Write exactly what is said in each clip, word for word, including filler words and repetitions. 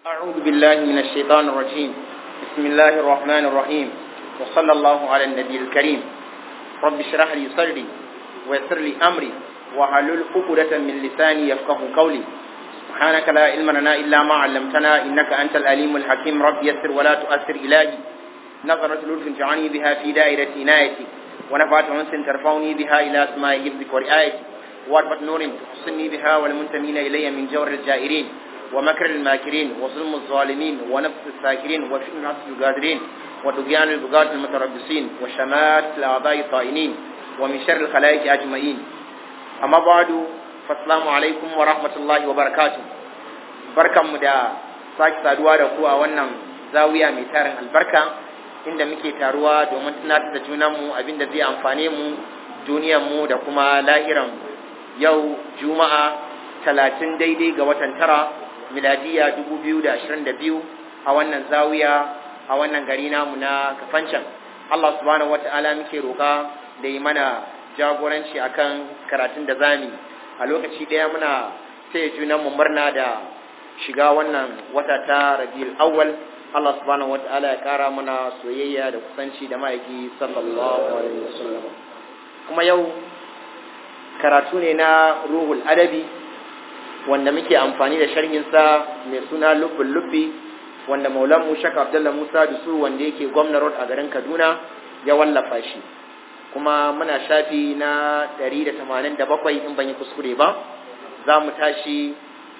أعوذ بالله من الشيطان الرجيم. بسم الله الرحمن الرحيم، وصلى الله على النبي الكريم. رب اشرح لي صدري ويسر لي أمري واحلل عقدة من لساني يفقهوا قولي. سبحانك لا علم لنا إلا ما علمتنا إنك أنت العليم الحكيم. رب يسر ولا تؤثر إلهي. نظرة لطف جعلني بها في دائرة عنايتي، ونفعت أنس ترفعني بها إلى أسماء حفظك ورعايتي، وأربط نور تحصني بها والمنتمين إلي من جور الجائرين ومكر الماكرين وظلم الظالمين ونفس الساكرين وفتن نفس القادرين وطغيان البغاة المتربصين وشمات الأعضاء الطائنين ومن شر الخلائق أجمعين. أما بعد، فالسلام عليكم ورحمة الله وبركاته. بركة مدى sake saduwa da ku a wannan zawiya mai tarin albarka, inda muke taruwa domin tunatar da junanmu abinda zai amfane mu duniyarmu da kuma lahiran. Yau Juma'a talatin daidai ga watan tara miladiya dubu biyu da ashirin da biyu a wannan zawiya a wannan gari namu na Kafancan. Allah subhanahu wata'ala muke roƙa da yi mana jagoranci akan karatun da zami. A lokaci ɗaya muna taya junanmu murna da shiga wannan wata ta Rabiul Awwal. Allah subhanahu wata'ala ya kara mana soyayya da kusanci da ma'aiki sallallahu alaihi wasallam. Kuma yau karatu ne na Ruhul Adabi wanda muke amfani da sharhinsa mai suna Lubbul Lubbi, wanda Maulan mu Sheikh Abdullah Musa Dusu wanda yake Gwamna Road a garin Kaduna ya wallafa shi. Kuma muna shafi na ɗari da tamanin da bakwai in ban yi kuskure ba. Za mu tashi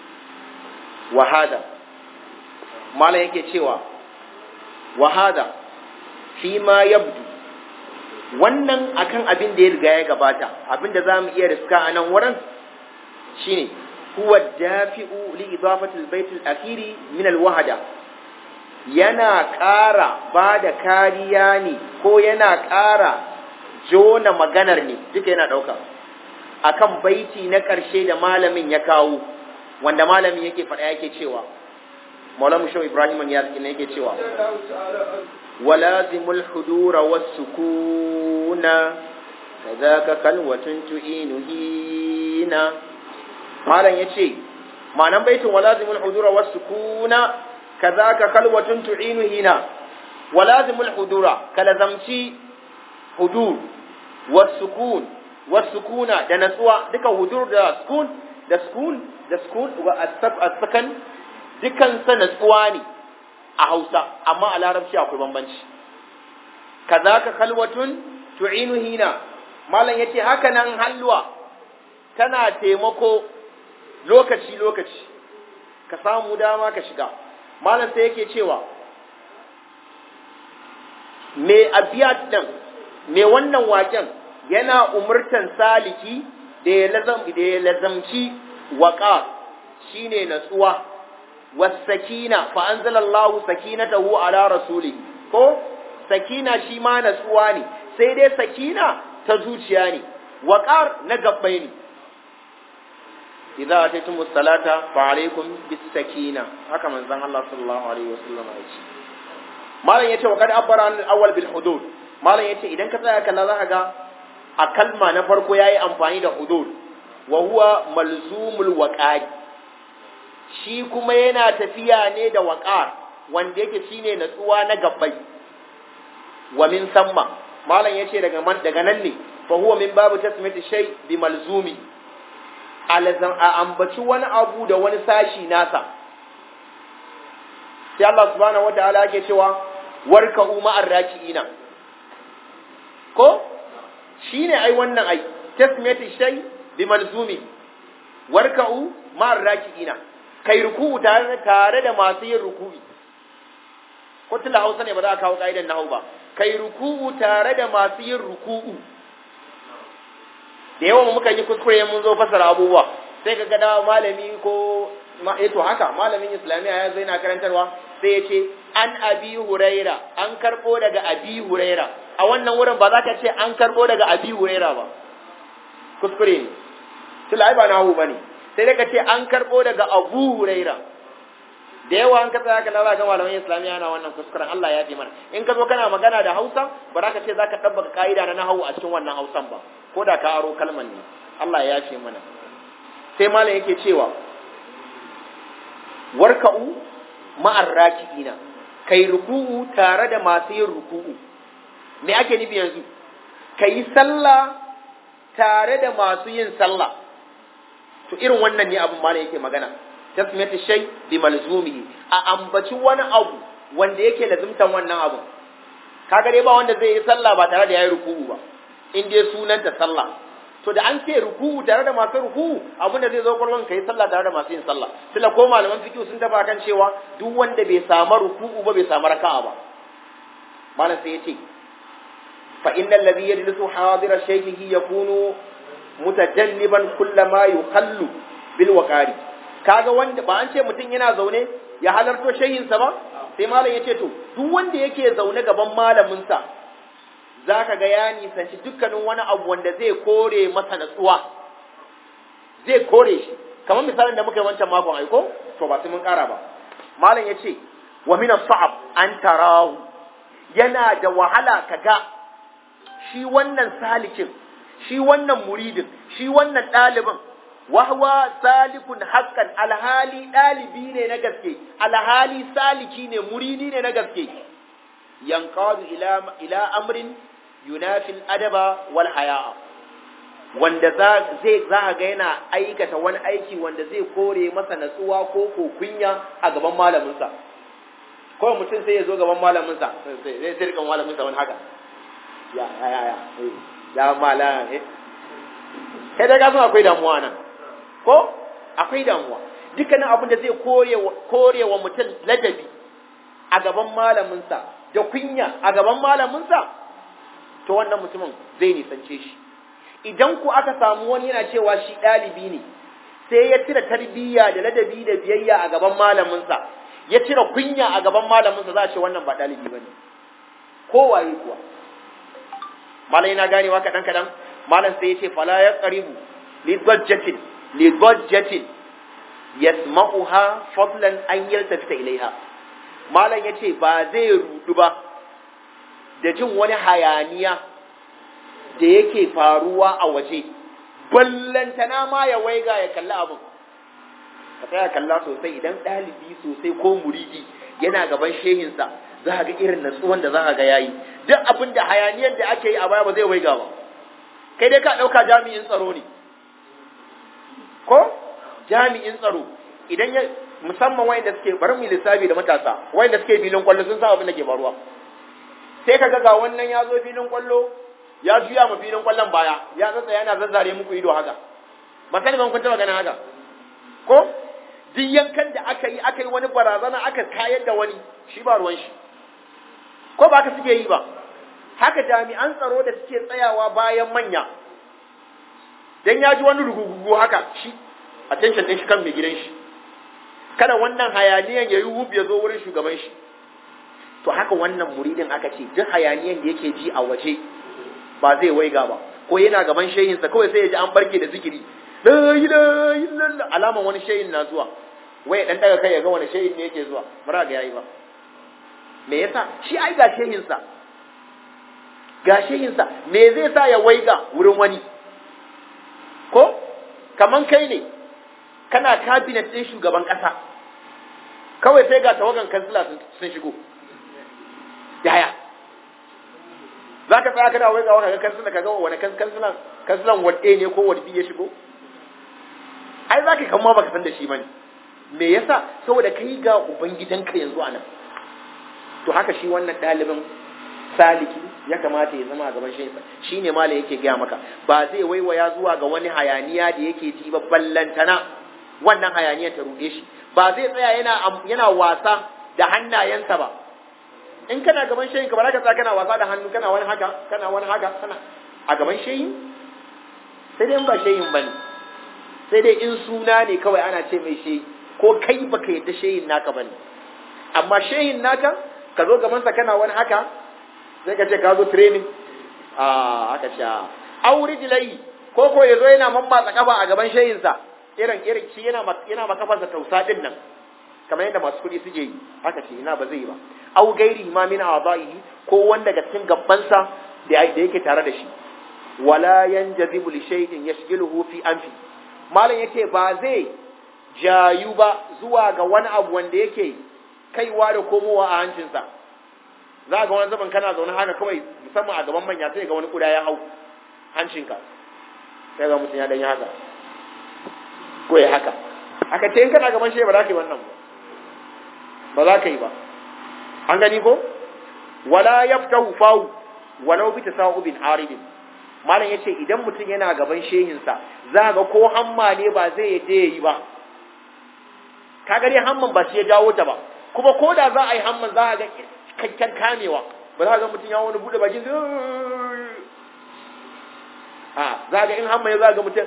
wahada. Malam yake cewa wahada fi ma yabdu, wannan akan abin da ya riga ya gabata, abin da za mu iya riska a nan wurin shine huwa dafi'u li idafati al-bayt al-akhiri min al-wahda, yana ƙara ba da kariya ne ko yana ƙara jona maganar ne, duka yana ɗauka akan baiti na ƙarshe da malamin ya kawo, wanda malamin yake faɗa yake cewa Maulana Shehu Ibrahim ya ne yake cewa walazimul hudura was-sukuna kadhaka kalwatun tu'inu hina. Malam yace ma'anan baitin walazimul hudura was-sukuna kadhaka kalwatun tu'inu hina. Walazimul hudura kalazamci hudur was-sukun was-sukuna da natsuwa, duka hudur da sukun da sukun da sukun wa as-sakan dukan sa natsuwa ne a Hausa, amma a Larabci akwai bambanci. Kazaka kalwatun tu'inu hina. Malam yace haka nan halwa tana taimako lokaci lokaci, ka samu dama ka shiga. Malam sai yake cewa me abiyat din, me wannan waken yana umurtan saliki da ya lazam da ya lazamci waqa shine natsuwa, wasakina fa anzalallahu sakinatahu ala rasulihi, ko sakina shi ma natsuwa ne, sai dai sakina ta zuciya ne, waqar na gabbai ne. idza ataytumus salata fa alaykum bis sakina, haka manzon Allah sallallahu alaihi wasallam ya ce. malam yace wa kad abara al awwal bil hudud. malam yace idan ka tsaya kalla zaka ga a kalma na farko yayi amfani da hudud, wa huwa malzumul waqari, shi kuma yana tafiya ne da waqar wanda yake shine natsuwa na gabbai. wa min samma, malam yace daga man daga nan ne fa huwa min babu tasmiyati shay bi malzumi, alazan a ambaci wani abu da wani sashi nasa. sai Allah subhanahu wataala yake cewa warka'u ma'ar raki'ina, ko shine ai wannan ai tasmiyati shay bi malzumi, warka'u ma'ar raki'ina, kai ruku'u tare tare da masu yin ruku'i. ko tunda Hausa ne ba za a kawo kaidan nahwu ba, kai ruku'u tare da masu yin ruku'u. da yawan muka yi kuskure mun zo fasara abubuwa, sai ka ga da malami ko eh to haka malamin islamiya ya zai na karantarwa sai ya ce an abi huraira, an karbo daga abi huraira. a wannan wurin ba za ka ce an karbo daga abi huraira ba, kuskure ne, tunda ai ba nahwu bane, sai dai ka ce an karbo daga abu huraira. da yawa an ka tsaya ka lalata ga malamin islamiya na wannan kuskuren, Allah ya ji mana. in ka zo kana magana da Hausa ba za ka ce za ka tabbaka kaida na nahwu a cikin wannan Hausan ba, ko da ka aro kalman ne. Allah ya ce mana. sai malam yake cewa warka'u ma'ar raki'ina kai ruku'u tare da masu yin ruku'u. Me ake nufi yanzu? Kai sallah tare da masu yin sallah. To irin wannan ne abin malam yake magana. Tasmiyatu shay bi malzumihi, a ambaci wani abu wanda yake lazimtan wannan abu. Kaga dai ba wanda zai yi sallah ba tare da yayi ruku'u ba, in dai sunanta sallah. To da an ce ruku'u tare da masu ruku'u, abin da zai zo kullun kai sallah tare da masu yin sallah. Sila ko malaman fiqh sun tafa kan cewa duk wanda bai samu ruku'u ba bai samu raka'a ba. Malam sai yace fa innal ladhi yajlisu hadira shaykhihi yakunu mutajanniban kullama yuqallu bil waqari. Kaga wanda ba an ce mutum yana zaune ya halarto shehinsa ba, sai malam yace to duk wanda yake zaune gaban malamin sa zaka ga ya nisanci dukkanin wani abu wanda zai kore masa natsuwa, zai kore shi. Kamar misalin da muka yi wancan makon aiko, to ba sai mun kara ba. Malam yace wa min as-sa'ab an tarahu, yana da wahala kaga shi wannan salikin, shi wannan muridin, shi wannan ɗalibin, wahwa salikun haqqan, alhali ɗalibi ne na gaske, alhali saliki ne, muridi ne na gaske, yanqadu ila ila amrin yunafil adaba wal haya'a, wanda zai za ga yana aikata wani aiki wanda zai kore masa natsuwa ko ko kunya a gaban malaminsa. Ko mutum sai ya zo gaban malaminsa, sai sai rikan malaminsa wani haka, ya ya ya ya mala eh kai da gasu akwai damuwa nan, ko akwai damuwa. Dukkanin abin da zai kore kore wa mutum ladabi a gaban malaminsa da kunya a gaban malaminsa, to wannan mutumin zai nisance shi. Idan ku aka samu wani yana cewa shi ɗalibi ne, sai ya cire tarbiyya da ladabi da biyayya a gaban malaminsa, ya cire kunya a gaban malaminsa, za a ce wannan ba ɗalibi ba ne, kowaye kuwa. Malam yana ganewa kaɗan kaɗan, malam sai ya ce fala ya ƙaribu lidwajjatin lidwajjatin yasma'uha fadlan an yaltafita ilaiha. Malam ya ce ba zai rudu ba da jin wani hayaniya da yake faruwa a waje, ballantana ma ya waiga ya kalli abin. Ka tsaya kalla sosai, idan ɗalibi sosai ko muridi yana gaban shehinsa, za a ga irin natsuwan da za a ga yayi. Duk abin da hayaniyar da ake yi a baya ba zai waiga ba. Kai dai ka ɗauka jami'in tsaro ne, ko jami'in tsaro idan ya, musamman wayanda suke, bari mu lissafi da matasa wayanda suke filin kwallo sun san abin da ke faruwa. Sai ka ga ga wannan ya zo filin kwallo ya juya ma filin kwallon baya, ya tsatsa yana zazzare muku ido haka. Ba sani ban kun taɓa ganin haka, ko duk yankan da aka yi aka yi wani barazana aka kayar da wani, shi ba ruwan shi, ko ba haka suke yi ba. Haka jami'an tsaro da suke tsayawa bayan manya, dan ya ji wani rugugugu haka, shi attention din shi kan mai gidan shi, kada wannan hayaniyan ya yi hub ya zo wurin shugaban shi. To haka wannan muridin aka ce duk hayaniyan da yake ji a waje ba zai waiga ba, ko yana gaban shehinsa kawai sai ya ji an barke da zikiri, la ilaha illallah, alaman wani shehin na zuwa, wai dan daga kai ya ga wani shehin ne yake zuwa, bara ga yayi ba. Me yasa? Shi ai ga shehinsa, ga shehinsa, me zai sa ya waiga wurin wani? Ko kaman kai ne kana cabinet din shugaban kasa, kawai sai ga tawagan kansila sun shigo, yaya za ka tsaya kana waiga wani kansila ka ga wani kansilan kansilan wadde ne ko wadda ya shigo? Ai za ka kama baka san da shi bane. Me yasa? Saboda kai ga ubangidanka yanzu anan. To haka shi wannan ɗalibin saliki ya kamata ya zama a gaban shehinsa. Shi ne malam yake gaya maka, ba zai waiwaya zuwa ga wani hayaniya da yake ji ba, ballantana wannan hayaniya ta ruɗe shi. Ba zai tsaya yana yana wasa da hannayensa ba. In kana gaban shehinka ba za ka tsaya kana wasa da hannu, kana wani haka, kana wani haka, kana a gaban shehin? Sai dai in ba shehin bane. Sai dai in suna ne kawai ana ce mai shehi, ko kai baka yadda shehin naka bane. Amma shehin naka ka zo gabansa kana wani haka, sai ka ce ka zo training, a aka sha auri dilai, ko ko yazo yana mammatsa kafa a gaban shehinsa, irin irin shi yana yana makafarsa tausa din nan, kamar yadda masu kuɗi suke yi, haka ce ina ba zai yi ba. Au gairi ma min a'dha'ihi, ko wanda ga cikin gabbansa da yake tare da shi. Wala yanjazibu li shay'in yashghiluhu fi anfi. Malam yace ba zai jayu ba zuwa ga wani abu wanda yake kaiwa da komowa a hancinsa. Za ga wani zaman kana zaune haka kawai musamman a gaban manya sai ga wani kuda ya hau hancinka. Sai ga mutum ya dan yi haka. Ko ya haka. Aka ce in kana gaban shi ba za ka yi wannan ba. Ba za ka yi ba. An gani ko? Wala yaftahu fahu walau bi tasawubin aridin. Malam yace idan mutum yana gaban shehinsa za ga ko hamma ne ba zai yadda yayi ba. Kaga dai hamman ba shi ya jawo ta ba. Kuma ko da za a yi hamman za a ga cikakken kamewa. Ba za ga mutum ya wani bude bakin a za ga in hamma ya za ga mutum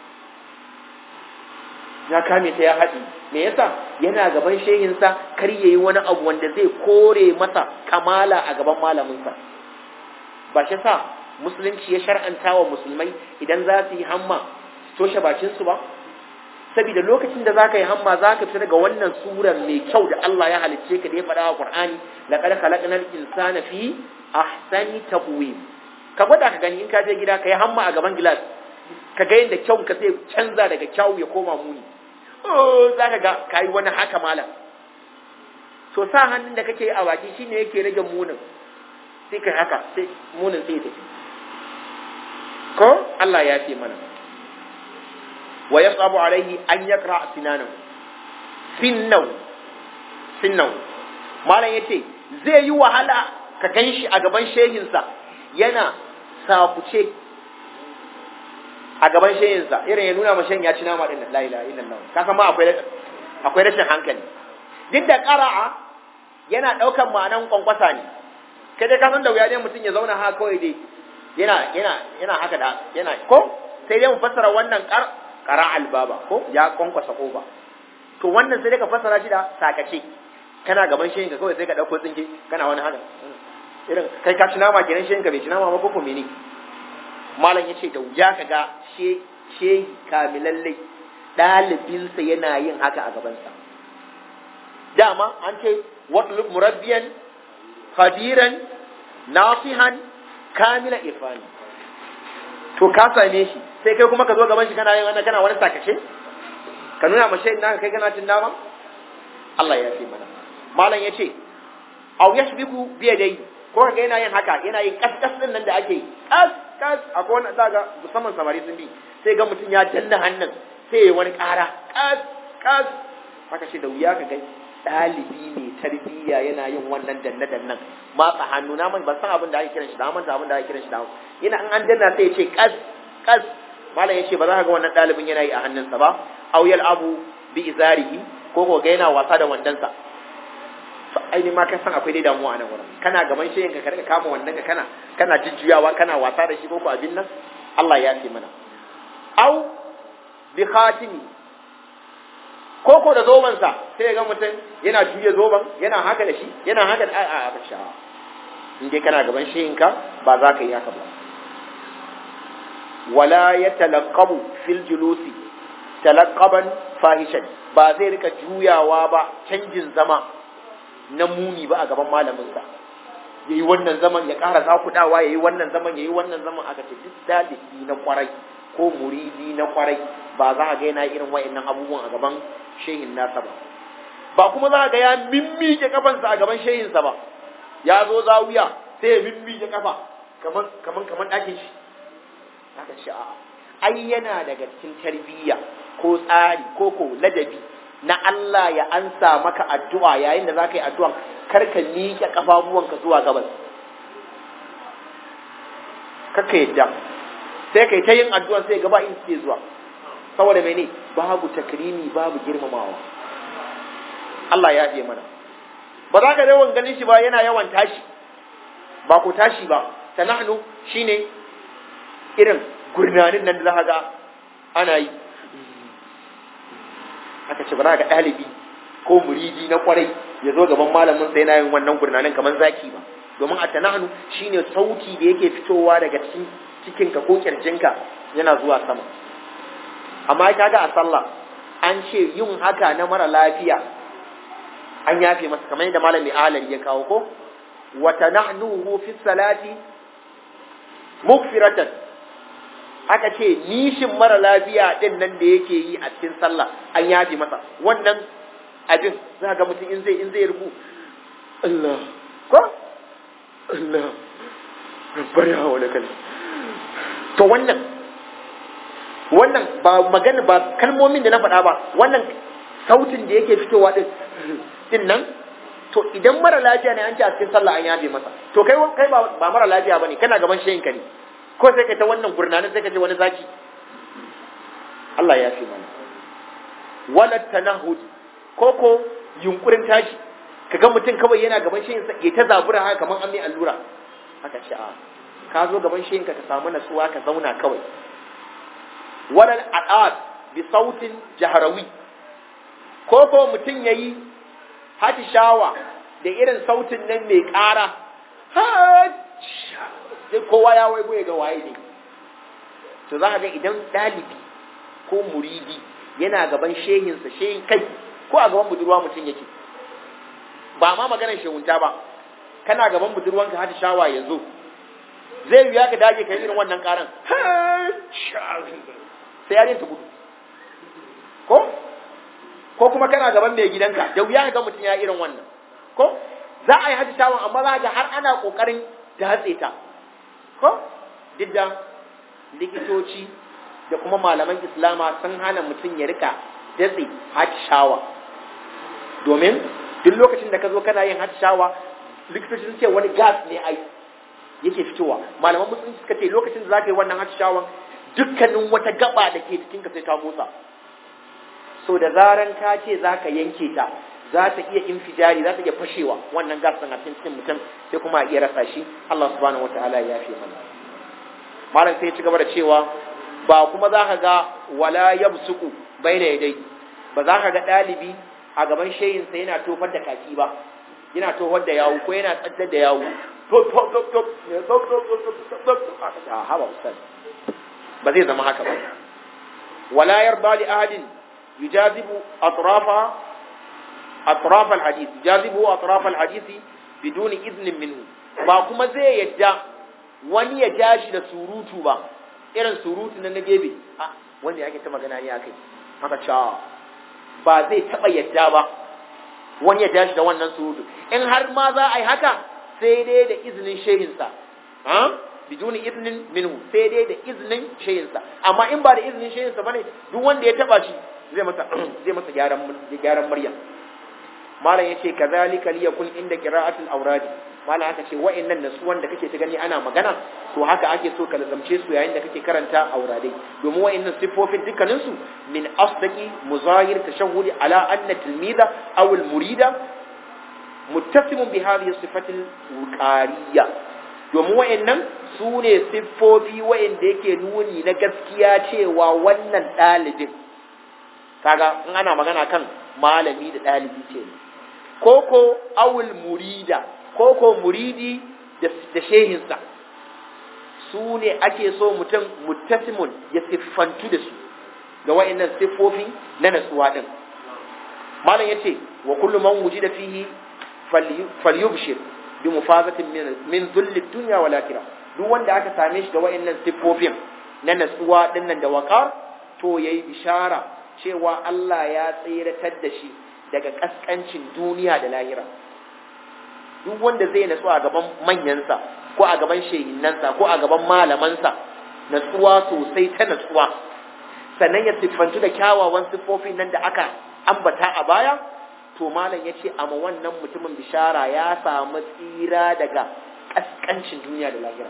ya kame ta ya haɗi. Me yasa yana gaban shehinsa kar yayi wani abu wanda zai kore masa kamala a gaban malaminsa. Ba shi sa musulunci ya shar'anta wa musulmai idan za su yi hamma su toshe bakinsu ba? Saboda lokacin da za ka yi hamma za ka fita daga wannan surar mai kyau da Allah ya halicce ka da ya faɗa wa Qur'ani laqad khalaqnal insana fi ahsani taqwim. Ka gwada ka gani in ka je gida ka yi hamma a gaban gilas ka ga yadda kyau ka sai canza daga kyau ya koma muni. Oh, za ka ga ka yi wani haka malam. To sa hannun da kake a baki shine yake rage munin. Sai kai haka sai munin sai tafi. Ko Allah ya ce mana. Wa yasabu alaihi an yaqra sinanahu. Sinnahu. Sinnahu. Malam yace zai yi wahala ka ganshi a gaban shehinsa yana sakuce a gaban shehinsa irin ya nuna ma shehin ya ci nama din la ilaha illallah. Ka san ma akwai akwai rashin hankali. Duk da qara'a yana daukan ma'anan kwankwasa ne. Kai dai ka san da wuya ne mutum ya zauna haka kawai dai yana yana yana haka da yana ko sai dai mu fassara wannan qar qara albaba ko ya kwankwasa kofa. To wannan sai dai ka fassara shi da sakace. Kana gaban shehin ka kawai sai ka dauko tsinke kana wani haka. Irin kai ka ci nama kenan shehin ka bai ci nama ba ko mene? Malam yace da wuya kaga she shehi kamilalle dalibinsa yana yin haka a gabansa. Dama an ce watlub murabbiyan khadiran nasihan kamila irfani. To ka same shi sai kai kuma ka zo gaban shi kana yin wannan kana wani sakace ka nuna ma shehin naka kai kana cin dama. Allah ya ce mana. Malam yace aw yashbiku bi yadayhi ko kaga yana yin haka yana yin kaskas din nan da ake yi kas kas akwai wanda zaga musamman samari sun bi sai ga mutum ya danna hannun sai ya wani ƙara kas kas haka shi da wuya ka ga ɗalibi mai tarbiyya yana yin wannan danne dannan matsa hannu na man ban san abin da ake kiran shi da manta abin da ake kiran shi da yana an an danna sai ya ce kas kas malam yace ba za ka ga wannan ɗalibin yana yi a hannunsa ba aw yal abu bi izarihi ko ko ga yana wasa da wandansa aini ma ka san akwai dai damuwa a nan wurin kana gaban shehin ka karka kama wannan ka kana kana jujjuyawa kana wasa da shi ko ko abin nan Allah ya ce mana au bi khatimi ko ko da zoban sa sai ga mutum yana juya zoban yana haka da shi yana haka da a a sha in dai kana gaban shehin ka ba za ka yi haka ba wala yatalaqabu fil julusi talaqaban fahishan ba zai rika juyawa ba canjin zama na muni ba a gaban malaminsa ya yi wannan zaman ya ƙara zakudawa ya yi wannan zaman ya yi wannan zaman aka ce duk dalibi na kwarai ko muridi na kwarai ba za a ga yana irin wa'annan abubuwan a gaban shehin nasa ba ba kuma za a ga ya mimmike kafansa a gaban shehinsa ba ya zo zawiya sai ya mimmike kafa kaman kaman kaman ɗakin shi aka ce a'a ai yana daga cikin tarbiyya ko tsari ko ko ladabi na Allah ya ansa maka addu'a yayin da za ka yi addu'a karka miƙe ƙafafuwanka zuwa gabas. Karka yadda, sai ka yi ta yin addu'a sai gaba in suke zuwa, saboda mene babu takrimi babu girmamawa. Allah ya fiye mana. Ba za ka yawan ganin shi ba yana yawan tashi, ba ku tashi ba, sana'anu shi ne irin gurnanin nan da za ga ana yi. Aka ce ba za ga ɗalibi ko muridi na kwarai ya zo gaban malamin sai yana yin wannan gurnanin kamar zaki ba domin a tanahnu shine sauti da yake fitowa daga cikin cikin ka ko kirjinka yana zuwa sama amma kaga a sallah an ce yin haka na mara lafiya an yafe masa kamar yadda malami alal ya kawo ko wa tanahnuhu fi salati mukfiratan aka ce nishin mara lafiya din nan da yake yi a cikin sallah an yaji masa wannan abin za ga mutum in zai in zai rubu Allah ko Allah rabbana wa lakal to wannan wannan ba magana ba kalmomin da na faɗa ba wannan sautin da yake fitowa din din nan to idan mara lafiya ne an ce a cikin sallah an yafe masa to kai kai ba, ba mara lafiya bane kana gaban shehin ka ne ko sai kai ta wannan gurnanin sai ka ce wani zaki Allah ya fi mana wala tanahud ko ko yunkurin tashi kaga mutum kawai yana gaban shehin sa ya ta zabura haka kaman an mai allura haka ce a ka zo gaban shehin ka ka samu nasuwa ka zauna kawai wala al'ad bi sautin jahrawi ko ko mutum yayi shawa da irin sautin nan mai ƙara sai kowa ya waigo ya ga waye ne to za ka ga idan ɗalibi ko muridi yana gaban shehinsa shehin kai ko a gaban budurwa mutum yake ba ma maganar shehunta ba kana gaban budurwanka hati shawa yanzu zai yi ka dage kai irin wannan ƙaran sai yarin ta gudu ko ko kuma kana gaban mai gidanka da wuya ga mutum ya irin wannan ko za a yi hajji tawon amma za ga har ana kokarin datse ta ko duk da likitoci da kuma malaman islama sun hana mutum ya rika datse hajji shawa domin duk lokacin da ka zo kana yin hajji shawa likitoci sun ce wani gas ne ai yake fitowa malaman musulunci suka ce lokacin da za ka yi wannan hajji shawan dukkanin wata gaba da ke cikinka sai ta motsa so da zaran ka ce za ka yanke ta za ta iya infijari za ta iya fashewa wannan gas ɗin a cikin mutum sai kuma a iya rasa shi Allah subhanahu wataala ya yafe mana malam sai ya ci gaba da cewa ba kuma za ka ga wala yabsuku baina yadai ba za ka ga ɗalibi a gaban shayinsa yana tofar da kaki ba yana tofar da yawu ko yana tsaddar da yawu to to to to to to to haba ustaz ba zai zama haka ba wala yarda li ahadin يجاذب أطراف أطراف الحديث يجاذبه أطراف الحديث بدون إذن منه ba kuma zai yadda wani ya jashi da surutu ba irin surutu na gebe a wanda yake ta magana ne akai haka cewa ba zai taba yadda ba wani ya jashi da wannan surutu in har ma za a yi haka sai dai da izinin shehinsa ha biduni iznin minhu sai dai da iznin shehinsa amma in ba da iznin shehinsa bane duk wanda ya taba shi zai masa zai masa gyaran gyaran murya malam yace kazalika liyakun inda qira'atul awradi malam aka ce wa'annan nasuwan da kake ta gani ana magana to haka ake so ka lazamce su yayin da kake karanta auradai domin wa'annan sifofin dukkanin su min asdaqi muzahir tashahhudi ala anna tilmida aw al murida muttasimun bi hadhihi sifatil wuqariyya domin wa'annan su ne siffofi wa'anda yake nuni na gaskiya cewa wannan dalibin kaga in ana magana kan malami da dalibi ce koko awul murida koko muridi da da shehinsa su ne ake so mutum muttasimun ya siffantu da su ga wayannan siffofi na natsuwa din malam yace wa kullu man wujida fihi falyubshir bi mufazatin min min dhulli dunya wal akhirah duk wanda aka same shi da wayannan siffofin na natsuwa dinnan da waqar to yayi bishara cewa Allah ya tsiratar da shi daga kaskancin duniya da lahira duk wanda zai natsu a gaban manyansa ko a gaban shehinnansa ko a gaban malamansa natsuwa sosai ta natsuwa sannan ya siffantu da kyawawan siffofin nan da aka ambata a baya to malam ya ce amma wannan mutumin bishara ya samu tsira daga kaskancin duniya da lahira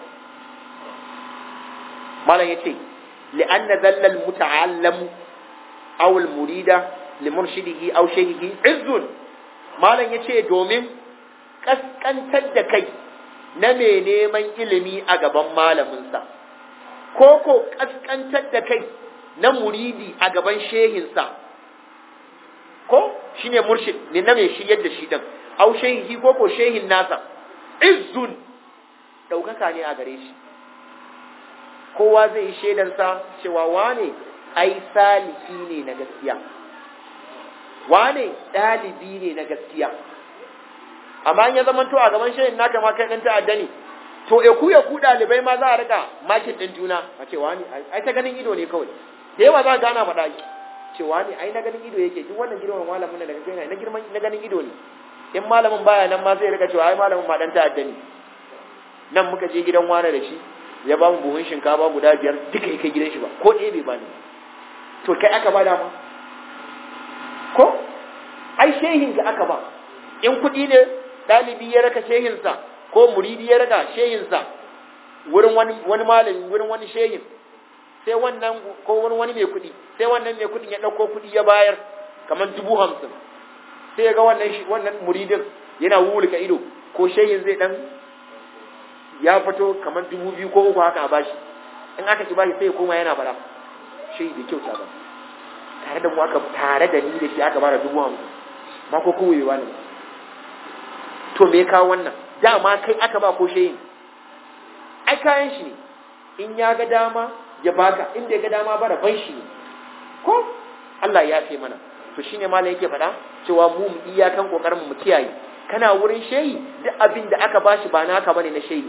malam ya ce li'anna zallal muta'allamu aw al-murida limurshidihi aw shaykhihi izzun malam yace domin kaskantar da kai na mai neman ilimi a gaban malamin sa ko ko kaskantar da kai na muridi a gaban shehin sa ko shine murshid ne na mai shi yadda shi din aw shaykhihi ko ko shehin nasa izzun daukaka ne a gare shi kowa zai yi shedan sa cewa wane ai saliki ne na gaskiya wane dalibi ne na gaskiya amma in ya zama to a gaban shehin naka ma kai dan ta'adda ne to e ku ya ku dalibai ma za a rika makin din juna a ce wani ai ta ganin ido ne kawai da yawa za ka gana faɗa cewa ne ai na ganin ido yake, duk wannan girman malamin da daga kai na girman na ganin ido ne. In malamin baya nan ma sai rika cewa ai malamin ma dan ta'adda ne. Nan muka je gidan wani da shi ya ba mu buhun shinkafa guda biyar duka yake gidan shi ba ko ɗaya bai bani. To kai aka ba dama ko ai shehin ga aka ba. In kuɗi ne ɗalibi ya raka shehinsa ko muridi ya raka shehinsa wurin wani wani malami wurin wani shehin, sai wannan ko wani wani mai kuɗi sai wannan mai kuɗin ya ɗauko kuɗi ya bayar kamar dubu hamsin, sai ya ga wannan wannan muridin yana wulika ido ko shehin zai dan ya fito kamar dubu biyu ko uku haka a bashi, in aka ci bashi sai ya koma yana fara shehi da kyauta ba, tare da mu aka tare da ni da shi aka bada dubu hamsin ma ko kowewa ne. To me ya kawo wannan? Dama kai aka ba ko shehin? Ai kayan shi ne, in ya ga dama ya baka, inda ya ga dama bara ban shi ne ko Allah ya fi mana. To shine malam yake faɗa cewa mu mu iyakan kokarin mu kiyaye, kana wurin shehi duk abin da aka bashi ba naka bane na shehi,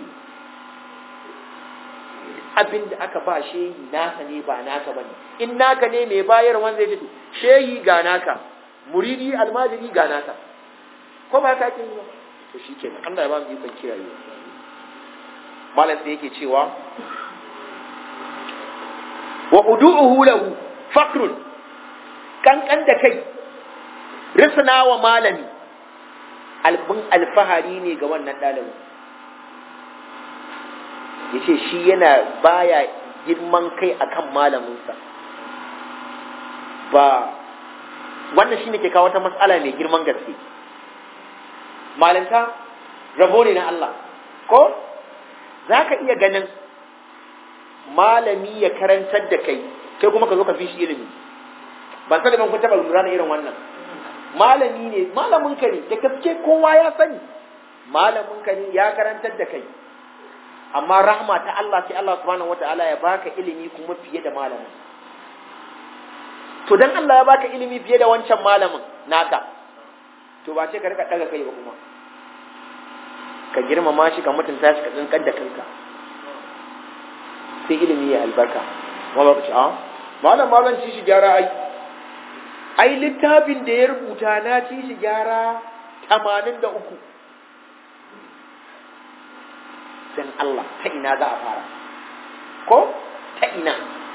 abin da aka ba shehi naka ne ba naka bane. In naka ne mai bayar wanda zai ce shehi ga naka, muridi almajiri ga naka, ko ba ka kin yi? To shikenan Allah ya ba mu ikon kiyaye. Malam sai yake cewa wa udu'uhu lahu fakrun, kankan da kai risna wa malami albin alfahari ne ga wannan dalibi. Yace shi yana baya girman kai akan malaminsa ba. Wannan shine ke kawo wata mas'ala mai girman gaske. Malanta rabo ne na Allah ko zaka iya ganin malami ya karantar da kai kai kuma ka zo ka fi shi ilimi. Ban sani ban kun taba lura da irin wannan. Malami ne, malamin ka ne, da gaske kowa ya sani malamin ka ne ya karantar da kai, amma rahma ta Allah sai Allah subhanahu wataala ya baka ilimi kuma fiye da malamin. To dan Allah ya baka ilimi fiye da wancan malamin naka, to ba ce ka rika daga kai ba, kuma ka girmama shi, ka mutunta shi, ka tsinkar da kanka, sai ilimi ya albarka. Wala ka ce a malam malam ci shi gyara ai ai littafin da ya rubuta na ci shi gyara tamanin da uku. Dan Allah ta ina za a fara ko ta ina?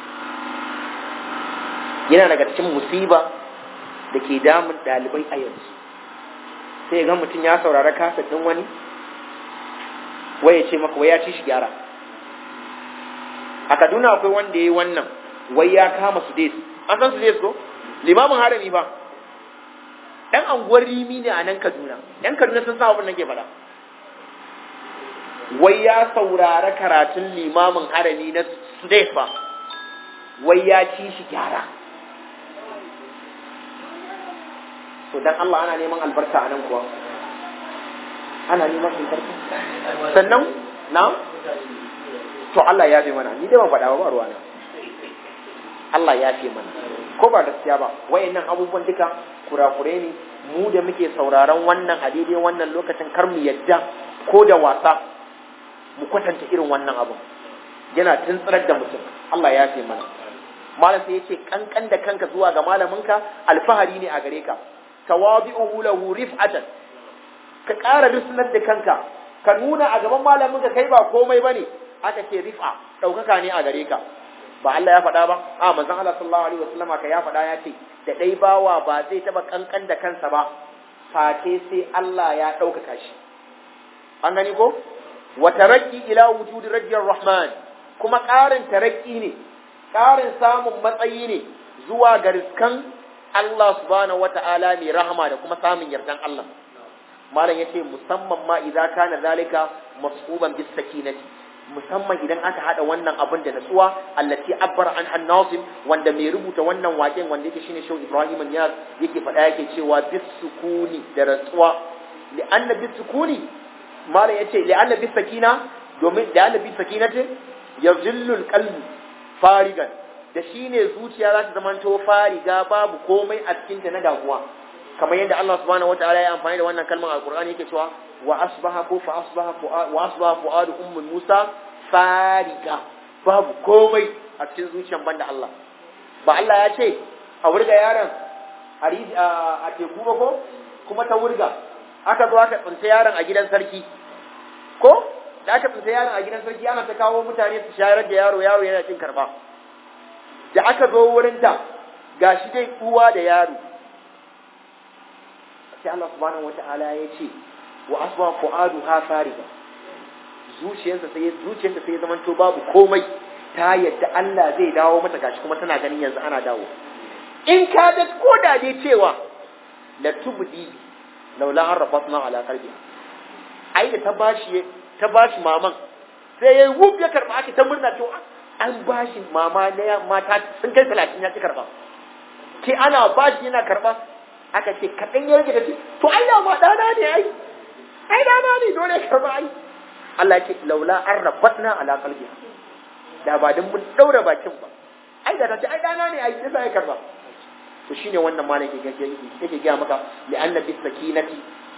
Yana daga cikin musiba da ke damun ɗalibai a yanzu. Sai ga mutum ya saurara kasa ɗin wani wai ya ce maka wai ya ci shi gyara. A Kaduna akwai wanda ya yi wannan, wai ya kama su des. An san su des ko? Limamin harami ba. Ɗan anguwar Rimi ne a nan Kaduna. ‘Yan Kaduna sun sa abin da ke faɗa. Wai ya saurara karatun limamin harami na su des ba. Wai ya ci shi gyara. To dan Allah ana neman albarka a nan kuwa? Ana neman albarka? Sannan, na? To Allah ya fi mana, ni dai ban faɗa ba ruwana. Allah ya fi mana. Ko ba gaskiya ba, wayannan abubuwan duka kurakure ne, mu da muke sauraron wannan a daidai wannan lokacin kar mu yadda ko da wasa mu kwatanta irin wannan abun. Yana tuntsirar da mutum. Allah ya fi mana. Malam sai yace kankan da kanka zuwa ga malaminka alfahari ne a gare ka. Tawabi'uhu lahu rif'atan, ka ƙara risnar da kanka, ka nuna a gaban malamin ka kai ba komai bane. Aka ce rif'a ɗaukaka ne a gare ka. Ba Allah ya faɗa ba? A manzon Allah sallallahu alaihi wasallama ka ya faɗa ya ce da dai bawa ba zai taba kankan da kansa ba fate sai Allah ya ɗaukaka shi. An gani ko? Wa tarakki ila wujudi rabbir rahman, kuma ƙarin tarakki ne, ƙarin samun matsayi ne zuwa ga riskan Allah subhanahu wata'ala mai rahama da kuma samun yardan Allah. Malam yace musamman ma idza kana zalika mas'uban bis sakinati, musamman idan aka hada wannan abin da natsuwa allati abbar an an-nasim, wanda mai rubuta wannan waken wanda yake shine Shehu Ibrahim Niyaz yake faɗa yake cewa bis sukuni da natsuwa, li anna bis sukuni, malam yace li anna bis sakina, domin da anna bis sakinati yazillu al-qalbu farigan, da shine zuciya za ta zamanto fariga babu komai a cikin ta na damuwa, kamar yadda Allah subhanahu wataala ya amfani da wannan kalmar alqur'ani yake cewa wa asbaha ko fa asbaha wa asbaha fuadu ummu Musa fariga, babu komai a cikin zuciyan banda Allah. Ba Allah ya ce a wurga yaron a teku ba ko kuma ta wurga aka zo aka tsinta yaron a gidan sarki ko da aka tsinta yaron a gidan sarki ana ta kawo mutane su shayar da yaro yaro yana cin karba da aka zo wurin ta gashi dai uwa da yaro sai Allah subhanahu wata'ala ya ce wa asba fu'aduha fariga zuciyarsa sai zuciyarsa sai zaman to babu komai ta yadda Allah zai dawo mata gashi kuma tana ganin yanzu ana dawo in ka da koda dai cewa la tubdi laula an rabatna ala qalbi ai da ta bashi ta bashi maman sai yayi wuf ya karba aka ta murna to an bashi mama ne mata sun kai talatin ya ci karba ke ana bashi yana karba aka ce kadan ya rage da shi to ai da ma dana ne ai ai dana ne dole karba ai Allah ya ce laula an rabatna ala qalbi da ba dan mun daura bakin ba ai da ta ce ai dana ne ai sai ya karba to shine wannan malaki yake yake ga maka li anna bis sakinati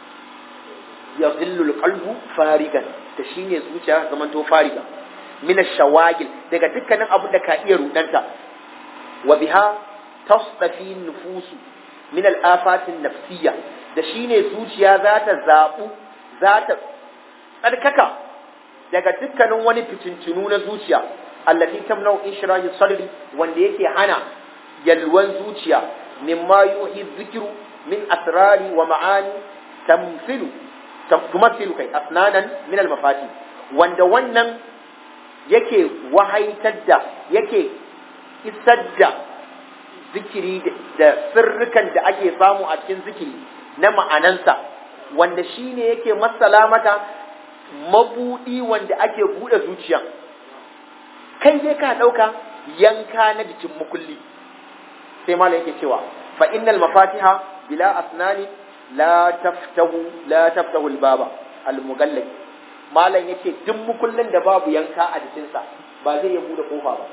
yadhillu alqalbu farigan ta shine zuciya zaman to fariga min ash-shawagil daga dukkanin abu da ka iya rudanta wa biha tasdafi nufus min al-afat an-nafsiyya da shine zuciya za ta zabu za ta tsarkaka daga dukkanin wani fitintunu na zuciya allati tamnau ishrahi sadri wanda yake hana yalwan zuciya mimma yuhi dhikru min asrari wa ma'ani tamthilu tumathilu kai asnanan min al-mafati wanda wannan yake wahaitar da yake isar da zikiri da sirrukan da ake samu a cikin zikiri na ma'anansa wanda shine yake masala mata mabudi wanda ake bude zuciya kai dai ka dauka yanka na jikin mukulli sai malam yake cewa fa innal mafatiha bila asnani la taftahu la taftahu albaba almugallaq malam yace duk mukullin da babu yanka a jikin sa ba zai iya bude kofa ba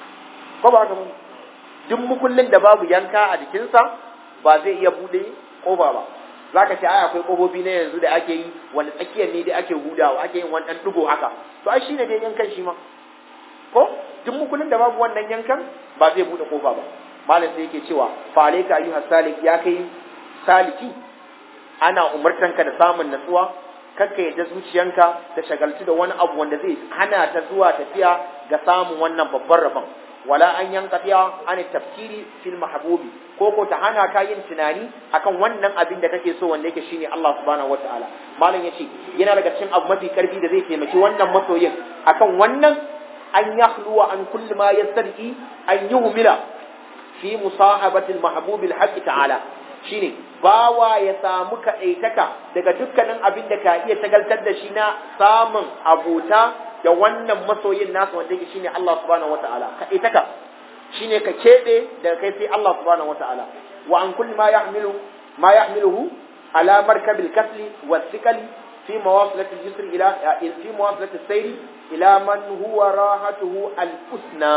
ko ba haka ba duk mukullin da babu yanka a jikin sa ba zai iya bude kofa ba zaka ce ai akwai kofofi ne yanzu da ake yi wanda tsakiyar ne da ake hudawa ake yin wannan dugo haka to ai shine dai yankan shi ma ko duk mukullin da babu wannan yankan ba zai bude kofa ba malam sai yake cewa fa alayka ayyuhas salik ya kai saliki ana umurtanka da samun natsuwa kakka yadda zuciyanka ta shagaltu da wani abu wanda zai hana ta zuwa tafiya ga samun wannan babban rabon wala an yanqatiya an tafkiri fil mahbubi ko ko ta hana ka yin tunani akan wannan abin da kake so wanda yake shine Allah subhanahu wataala malam yace yana daga cikin abu mafi karfi da zai taimaki wannan masoyin akan wannan an yahluwa an kulli ma yastadi an yuhmila fi musahabati al-mahbub al-haqq ta'ala shine bawa ya samu kadaitaka daga dukkanin abin da ka iya tagaltar da shi na samun abota da wannan masoyin nasa wanda yake shine Allah subhanahu wataala kadaitaka shine ka kebe daga kai sai Allah subhanahu wataala wa an kulli ma yahmilu ma yahmiluhu ala markab al-kasli wa-thiqali fi mawasilati al-yusri ila fi mawasilati as-sayri ila man huwa rahatuhu al-usna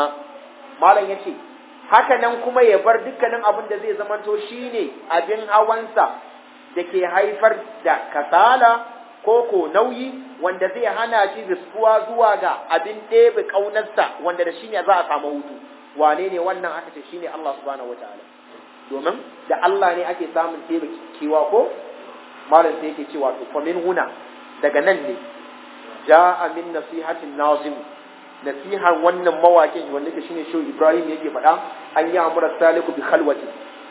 malan yace haka nan kuma ya bar dukkanin abin da zai zamanto shine abin hawansa da ke haifar da kasala ko ko nauyi wanda zai hana shi riskuwa zuwa ga abin ɗebe ƙaunarsa wanda da shine za a samu hutu wane ne wannan aka ce shine Allah subhanahu wataala domin da Allah ne ake samun ɗebe kiwa ko malam sai yake cewa to fa min huna daga nan ne ja'a min nasihatin nazim nasihar wannan mawakin wanda ke shine Shehu Ibrahim yake faɗa an yi amura saliku bi khalwati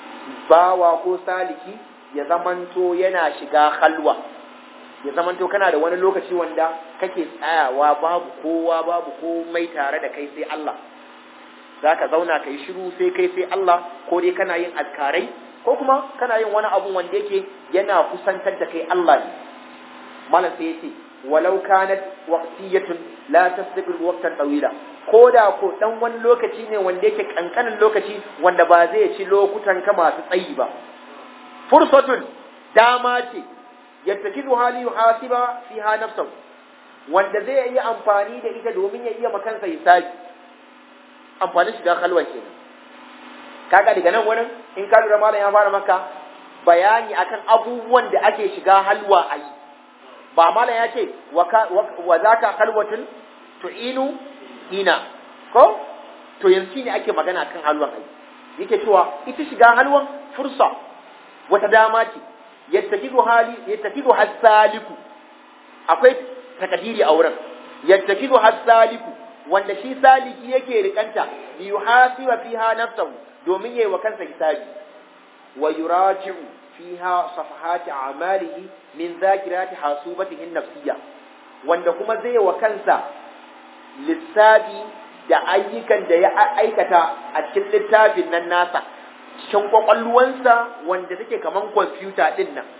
bawa ko saliki ya zamanto yana shiga khalwa ya zamanto kana da wani lokaci wanda kake tsayawa babu kowa babu komai tare da kai sai Allah zaka zauna kai shiru sai kai sai Allah ko dai kana yin azkarai ko kuma kana yin wani abu wanda yake yana kusantar da kai Allah ne malam sai yace walau kanat waqtiyatun la tasbiqu waqtan tawila koda ko dan wani lokaci ne wanda yake kankanin lokaci wanda ba zai ci lokutan ka masu tsayi ba fursatun dama ce yattakidu hali yuhasiba fiha nafsuhu wanda zai yi amfani da ita domin ya iya makansa hisabi amfani shiga halwa kenan kaga daga nan wurin in ka lura malam ya fara maka bayani akan abubuwan da ake shiga halwa a yi ba malam ya ce wa zaka halwatun tu'inu ina ko to yanzu ne ake magana kan halwan ai yake cewa ita shiga halwan fursa wata dama ce yattakidu hali yattakidu hasaliku akwai takadiri a wurin yattakidu hasaliku wanda shi saliki yake rikanta li yuhasiba fiha nafsahu domin yayi wa kansa hisabi wa yuraji'u fiha safahati a'malihi min zakirati hasubatihi an-nafsiyya wanda kuma zai wa kansa lissafi da ayyukan da ya aikata a cikin littafin nan nasa cikin kwakwalwansa wanda take kaman kwamfuta din nan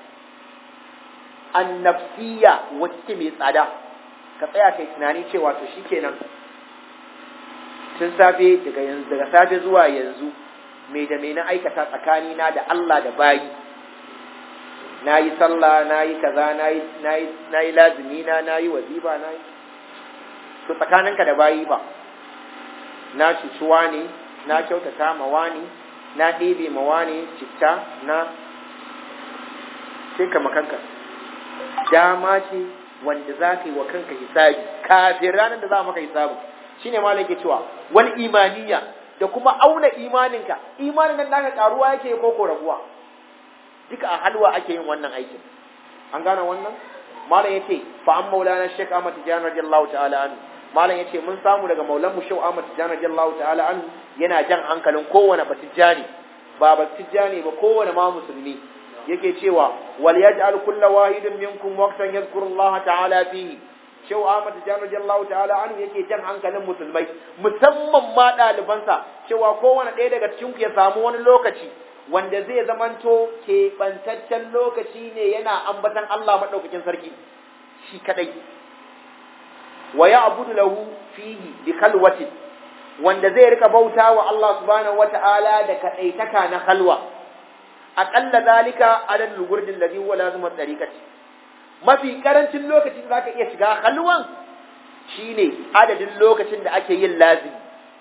an-nafsiyya wacce mai tsada ka tsaya kai tunani cewa to shikenan tun safe daga yanzu daga safe zuwa yanzu me da me na aikata tsakani na da Allah da bayi nayi sallah nayi kaza nayi nayi nayi lazimi na nayi wazifa nayi to tsakaninka da bayi ba na cucuwa ne na kyautata ma wani na ɗebe ma wani citta na sai ka makanka dama ce wanda za ka yi wa kanka hisabi kafin ranar da za maka hisabi shine malam yake cewa wal imaniya da kuma auna imaninka imanin nan naka karuwa yake ko ko raguwa duka a halwa ake yin wannan aikin an gane wannan malam yace fa an maulana Sheikh Ahmad Tijani radiyallahu ta'ala anhu malam yace mun samu daga maulan mu Sheikh Ahmad Tijani radiyallahu ta'ala anhu yana jan hankalin kowane batijani ba batijani ba kowane ma musulmi yake cewa wal yaj'al kullu wahidin minkum waqtan yadhkuru Allah ta'ala fihi Shehu Ahmad Tijani radiyallahu ta'ala anhu yake jan hankalin musulmai musamman ma ɗalibansa cewa kowane ɗaya daga cikin ku ya samu wani lokaci wanda zai zamanto keɓantaccen lokaci ne yana ambatan Allah maɗaukakin sarki shi kadai wa ya'budu lahu fihi bi khalwati wanda zai rika bauta wa Allah subhanahu wata'ala da kadaitaka na khalwa aqalla zalika adadul gurdin ladhi huwa lazimu tariqati mafi karancin lokacin da zaka iya shiga halwan shine adadin lokacin da ake yin lazimi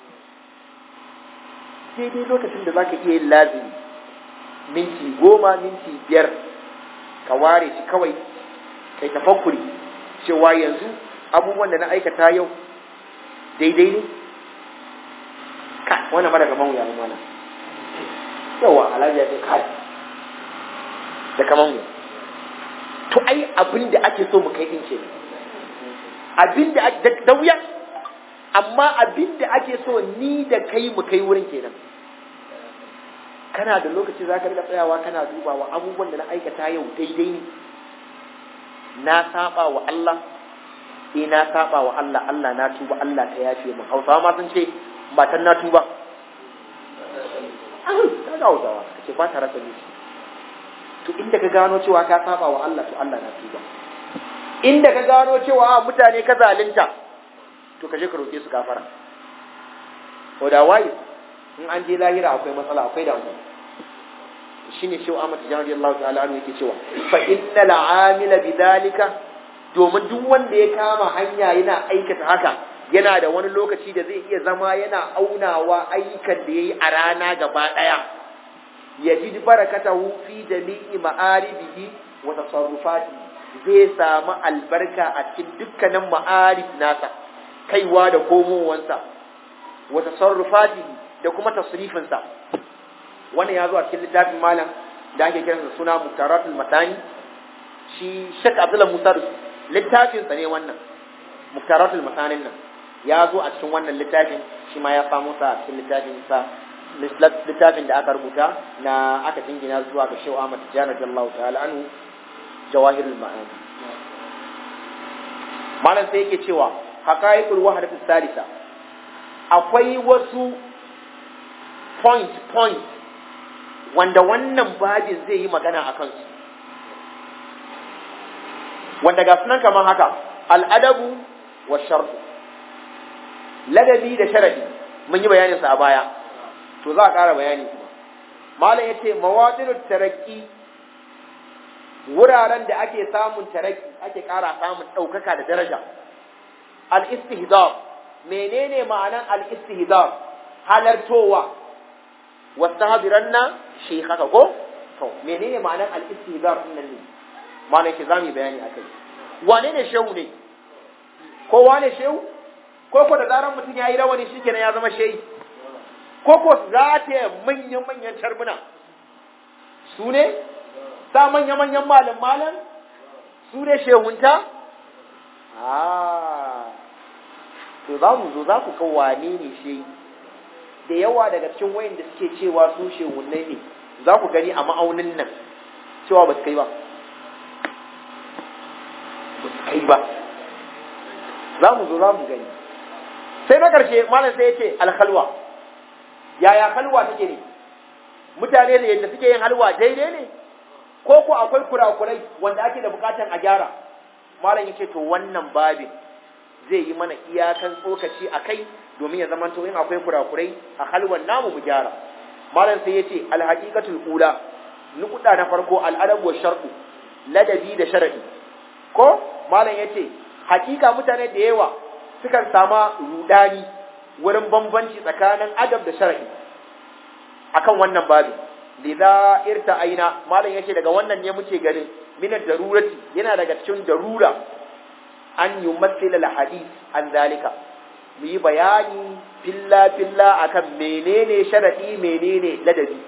sai dai lokacin da zaka iya yin lazimi minti goma minti biyar ka ware shi kawai kai tafakkuri cewa yanzu abubuwan da na aikata yau daidai ne ka wannan mara gaban wuya mana yawa alaji ya ce kai da kaman wuya to ai abin da ake so mu kai din ce abin da da wuya amma abin da ake so ni da kai mu kai wurin kenan kana da lokaci za ka riga tsayawa kana dubawa abubuwan da na aikata yau daidai ne na saba wa Allah eh na saba wa Allah Allah na tuba Allah ta yafe mu Hausawa ma sun ce matan na tuba ah kaga Hausawa kace ba ta rasa miji to inda ka gano cewa ka saba wa Allah to Allah na tuba inda ka gano cewa mutane ka zalunta to ka je ka roke su gafara ko da wai in an je lahira akwai matsala akwai damuwa shine shi Ahmad Tijani radiyallahu ta'ala anhu yake cewa fa innal amila bidalika domin duk wanda ya kama hanya yana aikata haka yana da wani lokaci da zai iya zama yana aunawa ayyukan da yayi a rana gaba daya yajid barakatahu fi jami'i ma'aribihi wa tasarrufati zai samu albarka a cikin dukkanin ma'arif nasa kaiwa da komowansa wa tasarrufatihi da kuma tasrifinsa wannan ya zo a cikin littafin malam da ake kiransa suna Muktaratul Matani shi Sheikh Abdullah Musa littafin sa ne wannan Muktaratul Matanin nan ya zo a cikin wannan littafin shi ma ya samu sa a cikin littafin sa littafin da aka rubuta na aka jingina zuwa ga Sheikh Ahmad Tijani radiyallahu ta'ala anhu Jawahirul Ma'ani malam sai yake cewa haqaiqul wahdatus salisa akwai wasu point point wanda wannan babin zai yi magana a kansu wanda ga sunan kamar haka al'adabu wa shartu ladabi da sharadi mun yi bayaninsa a baya to za a ƙara bayani kuma malam ya ce mawadinut tarakki wuraren da ake samun tarakki ake ƙara samun ɗaukaka da daraja al-istihdar menene ma'anan al-istihdar halartowa wastahdiranna shaykhaka ko to menene ma'anar al-istihdar din nan ne malam shi zamu bayani akai wane ne shehu ne ko wane shehu ko ko da zaran mutun yayi rawani shikenan ya zama shehi ko ko za ta manyan manyan tarbuna su ne sa manya manyan malam malam su ne shehunta ah to za mu zo za ku kan wane ne shehi da yawa daga cikin wayanda suke cewa su shehunnai ne za ku gani a ma'aunin nan cewa ba su kai ba ba su kai ba za mu zo za mu gani sai na ƙarshe malam sai ya ce alhalwa yaya halwa take ne mutane da yadda suke yin halwa daidai ne ko ko akwai kurakurai wanda ake da bukatan a gyara malam ya ce to wannan babin zai yi mana iyakan tsokaci a kai domin ya zama to in akwai kurakurai a halwan namu mu gyara malam sai ya ce alhaqiqatul ula nukuda na farko al'adab wa shar'u ladabi da shar'i ko malam ya ce hakika mutane da yawa sukan sama rudani wurin bambanci tsakanin adab da shar'i akan wannan babu lidha irta aina malam yace daga wannan ne muke ganin minar darurati yana daga cikin darura an yumassil al hadith an zalika mu yi bayani filla filla akan menene shar'i menene ladabi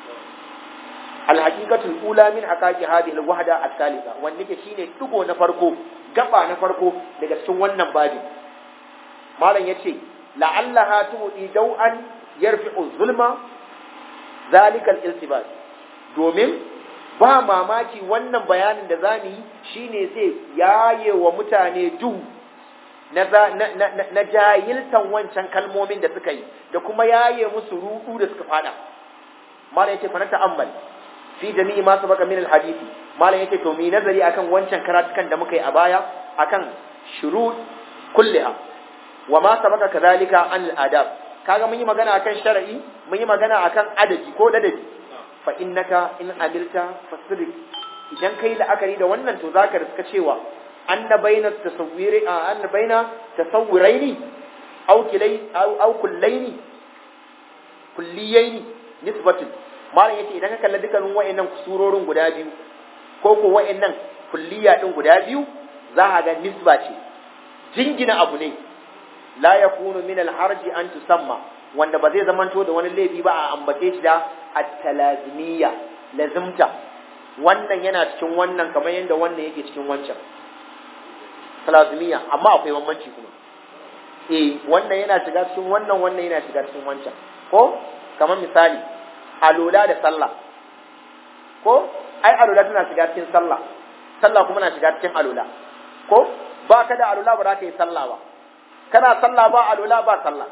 al haqiqatul ula min haqaqi hadhihi al wahda al thalitha wanda yake shine dugo na farko gaba na farko daga cikin wannan babu malam yace la'allaha tu'ti daw'an yarfi'u zulma zalikal iltibas domin ba mamaki wannan bayanin da zamu yi shine zai yaye wa mutane duhu na na na jahiltan wancan kalmomin da suka yi da kuma yaye musu rudu da suka fada malam yace fa na ta'ammal fi jami'i ma sabaka min alhadisi malam yace to mi nazari akan wancan karatukan da muka yi a baya akan shurut kulliha wa ma sabaka kadhalika an al-adab kaga mun yi magana akan shar'i mun yi magana akan adabi ko ladabi fa innaka in amilta fasrik idan kai la'akari da wannan to zaka riska cewa anna baina tasawwiri anna baina tasawwiraini aw kilai aw aw kullaini kulliyaini nisbatun malam yace idan ka kalla dukkanin wayannan surorin guda biyu ko ko wayannan kulliya din guda biyu za ka ga nisba ce jingina abu ne la yakunu min al-harji an tusamma wanda ba zai zamanto da wani laifi ba a ambace shi da at-talazimiyya lazimta wannan yana cikin wannan kamar yadda wannan yake cikin wancan talazimiyya amma akwai bambanci kuma eh wannan yana shiga cikin wannan wannan yana shiga cikin wancan ko kamar misali alola da sallah ko ai alola tana shiga cikin sallah sallah kuma na shiga cikin alola ko ba ka da alola ba za ka yi sallah ba kana sallah ba alola ba sallah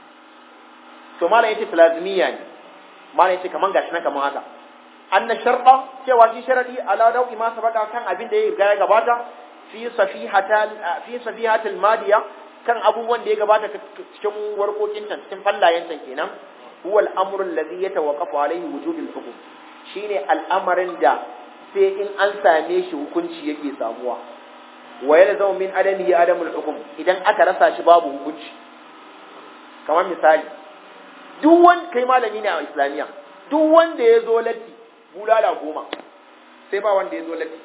to malam yace lazimiyya ne malam yace kaman gashi nan kaman haka anna sharqa cewa shi sharadi ala dawi ma sabaka kan abin da ya riga ya gabata fi safihatal fi safihatil madiya kan abubuwan da ya gabata cikin warkokin tan cikin fallayen tan kenan huwa al-amru alladhi yatawaqqafu alayhi wujudul hukm shine al'amarin da sai in an same shi hukunci yake samuwa wa yalzamu min adami adamul hukm idan aka rasa shi babu hukunci kamar misali duk wanda kai malami ne a islamiya duk wanda ya zo latti bulala goma sai ba wanda ya zo latti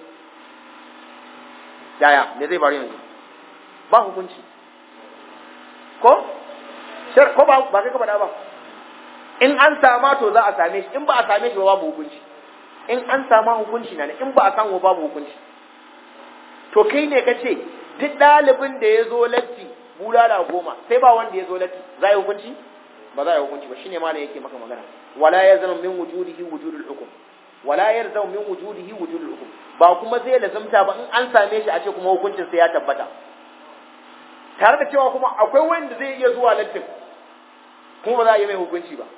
yaya me zai faru yanzu ba hukunci ko shar ko ba ba kai ka faɗa ba in an sama to za a same shi in ba a same shi ba babu hukunci in an sama hukunci na in ba a samu babu hukunci to kai ne ka ce duk ɗalibin da ya zo latti bulala goma sai ba wanda ya zo latti za a yi hukunci ba za a yi hukunci ba shine malam yake maka magana wala yazam min wujudihi wujudul hukm wala yazam min wujudihi wujudul hukm ba kuma zai lazumta ba in an same shi a ce kuma hukuncin sai ya tabbata tare da cewa kuma akwai wanda zai iya zuwa lattin kuma ba za a yi mai hukunci ba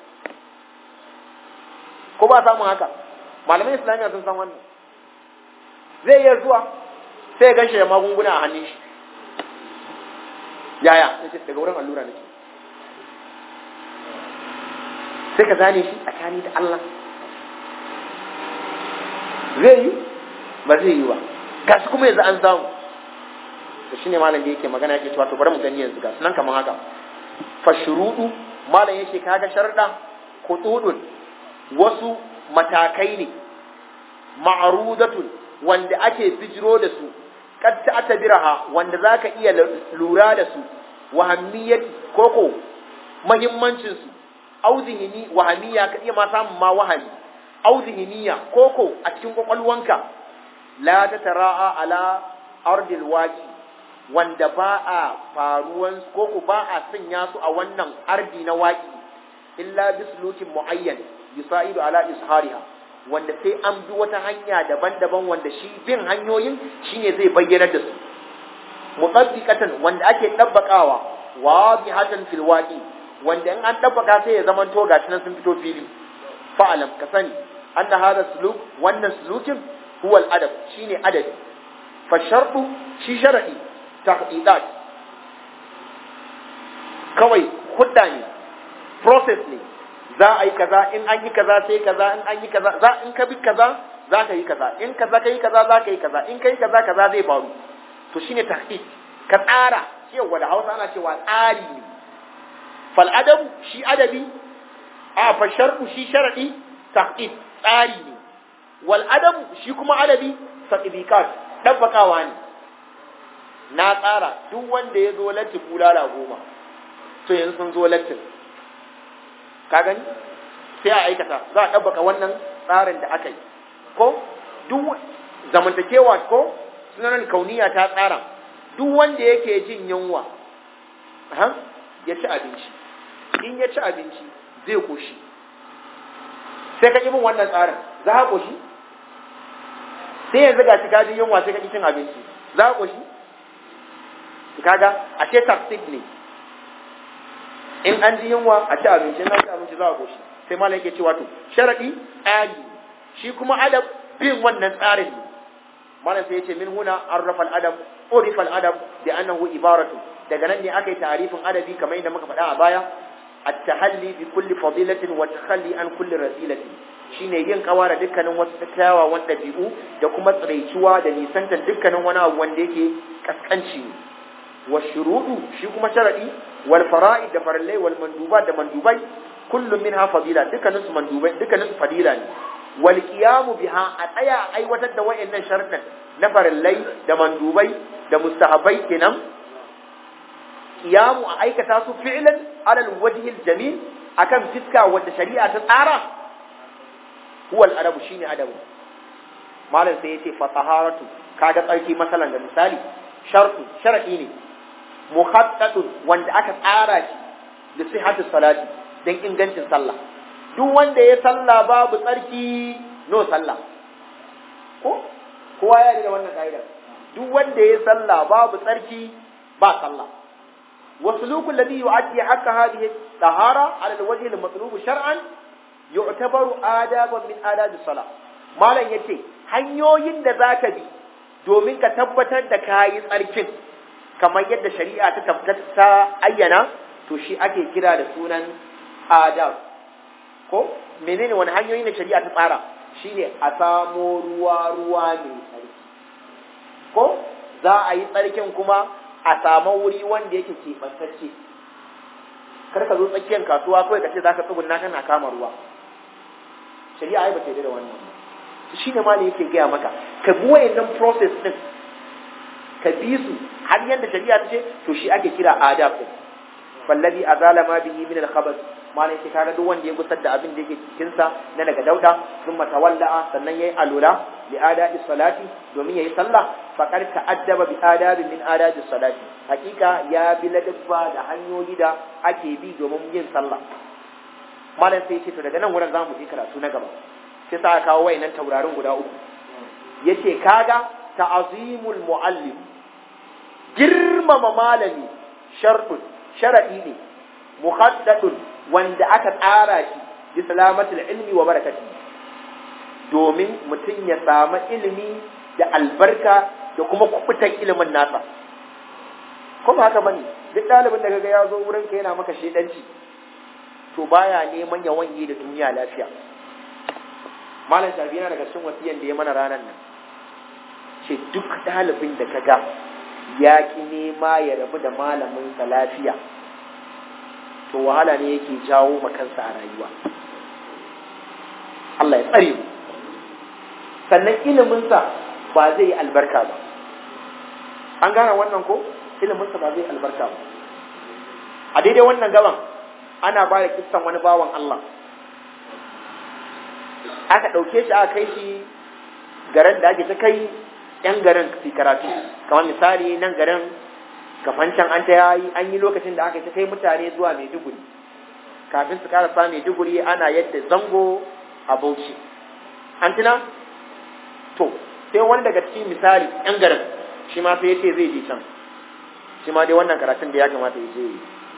ko ba samun haka malaman islamiyya sun san wannan zai iya zuwa sai ya ganshi da magunguna a hannun shi yaya sai daga wurin allura nake sai ka zane shi tsakani da Allah zai yi ba zai yi ba gashi kuma yanzu an samu to shine malam da yake magana yake cewa to bari mu gani yanzu ga sunan kaman haka fa shurudu malam yake kaga sharda khududun wasu matakai ne ma'rudatun wanda ake bijiro da su kad ta'tabiraha wanda zaka iya lura da su wa hammiyati koko muhimmancin su au zihini wahamiya ka iya ma samun ma wahami au zihiniya koko a cikin kwakwalwanka la ta tara'a ala ardil waqi wanda ba a faruwan koko ba a sanya su a wannan ardi na waqi illa bislukin muayyan yusaidu ala ishariha wanda sai an bi wata hanya daban-daban wanda shi bin hanyoyin shine zai bayyana da su mutabbiqatan wanda ake dabbakawa wadihatan fil waqi wanda in an dabbaka sai ya zaman to gashi nan sun fito fili fa'alam ka sani anna hada suluk wannan sulukin huwa al adab shine adabi fa shartu shi shar'i tahqiqat kawai hudda ne process ne za a yi kaza in an yi kaza sai kaza in an yi kaza za in ka bi kaza za ka yi kaza in kaza ka yi kaza za ka yi kaza in ka yi kaza kaza zai faru to shine tahqiq ka tsara cewa da Hausa ana cewa tsari ne fal adabu shi adabi a fa shar'u shi shar'i tahqiq tsari ne wal adabu shi kuma adabi tadbiqat dabbakawa ne na tsara duk wanda ya zo latti bulala goma to yanzu sun zo lattin ka gani sai a aikata za a dabbaka wannan tsarin da aka yi ko duk zamantakewa ko sunan kauniya ta tsara duk wanda yake jin yunwa ha ya ci abinci in ya ci abinci zai koshi sai ka bin wannan tsarin za ka koshi sai yanzu ga shi ka jin yunwa sai ka ki cin abinci za ka koshi kaga ashe tactic ne in an ji yunwa a ci abinci in an ci abinci za ka koshi sai malam yake cewa to sharadi tsari shi kuma adab bin wannan tsarin ne malam sai yace min huna arrafa al-adab urifa al-adab bi annahu ibaratu daga nan ne aka yi ta'arifin adabi kamar yadda muka faɗa a baya at-tahalli bi kulli fadilatin wa takhalli an kulli razilatin shine yin kawa da dukkanin wasu kyawawan dabi'u da kuma tsiraiciwa da nisantar dukkanin wani abu wanda yake kaskanci ne wa shurudu shi kuma sharadi wal fara'id da farallai wal mandubat da mandubai kullum minha fadila dukkanin su mandubai dukkanin su fadila ne wal qiyamu biha a tsaya a aiwatar da wayannan sharuɗan na farallai da mandubai da mustahabai kenan qiyamu a aikata su fi'lan ala alwajhi aljamil akan fiska wanda shari'a ta tsara huwa aladabu shine adabu malam sai yace fa taharatu kaga tsarki masalan da misali shartu shar'i ne muhaddadun wanda aka tsara shi da sihhatu salati dan ingancin sallah duk wanda ya sallah babu tsarki no sallah ko kowa ya da wannan kaida duk wanda ya sallah babu tsarki ba sallah wasluku alladhi yu'addi haqqa hadhihi tahara ala alwajhi almatlub shar'an yu'tabaru adaban min adabi salah malan yace hanyoyin da zaka bi domin ka tabbatar da kayi tsarkin kamar yadda shari'a ta tabbata ta ayyana to shi ake kira da sunan adab ko menene wani hanyoyi ne shari'a ta tsara shine a samo ruwa ruwa mai tsarki ko za a yi tsarkin kuma a samu wuri wanda yake keɓantacce kar ka zo tsakiyar kasuwa kawai ka ce za ka tsugunna kana kama ruwa shari'a ai ba ta yi da wannan shi ne ma ne yake gaya maka ka bi wayannan process din ka bi su har yadda shari'a ta ce to shi ake kira adab din fallazi azala ma bihi min al-khabath malai sai kaga duk wanda ya gusar da abin da yake cikin sa na daga dauda sun matawalla sannan yayi alula bi adabi salati domin yayi sallah faqad ta'addaba bi adabi min adabi salati hakika ya bi ladabba da hanyoyi da ake bi domin yin sallah malai sai ce to daga nan wurin zamu je karatu na gaba sai sa kawo wayannan taurarin guda uku yace kaga ta'azimul muallim girmama malami shartun sharadi ne muhaddadun wanda aka tsara shi bi salamatul ilmi wa barakati domin mutum ya samu ilimi da albarka da kuma kubutan ilimin nasa ko ba haka bane duk dalibin da kaga ya zo wurin ka yana maka shedanci to baya neman ya wanye da duniya lafiya malam shafi yana daga cikin wasiyan da ya mana ranar nan ce duk dalibin da kaga ya ki nema ya rabu da malamin sa lafiya to wahala ne yake jawo ma kansa a rayuwa Allah ya tsare mu sannan ilimin sa ba zai yi albarka ba an gane wannan ko ilimin sa ba zai albarka ba a daidai wannan gaban ana ba da kissan wani bawan Allah aka ɗauke shi aka kai shi garin da ake ta kai ‘yan garin su karatu, kamar misali nan garin kafancan an ta yayi an yi lokacin da aka ta kai mutane zuwa Maiduguri, kafin su karasa Maiduguri ana yadda zango a Bauchi. An tuna? To, sai wani daga cikin misali ‘yan garin shi ma sai ya ce zai je can, shi ma dai wannan karatun da ya kamata ya je yi.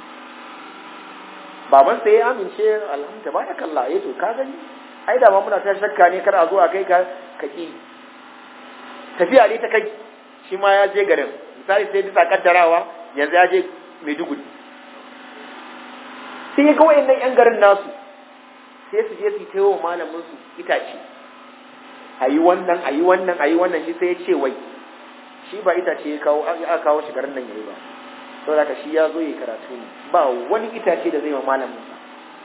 Baban sai ya amince alhamdulillah ba ya kalla ya to ka gani ai da ma muna ta shakka ne kar a zo a kai ka kaki tafiya ne ta kai shi ma ya je garin misali sai bisa kaddarawa yanzu ya je Maiduguri sai ga wayannan yan garin nasu sai su je su tayo malamin su itace ayi wannan ayi wannan ayi wannan shi sai ya ce wai shi ba itace ya kawo aka kawo shi garin nan yayi ba saboda shi ya zo yi karatu ne ba wani itace da zai ma malamin sa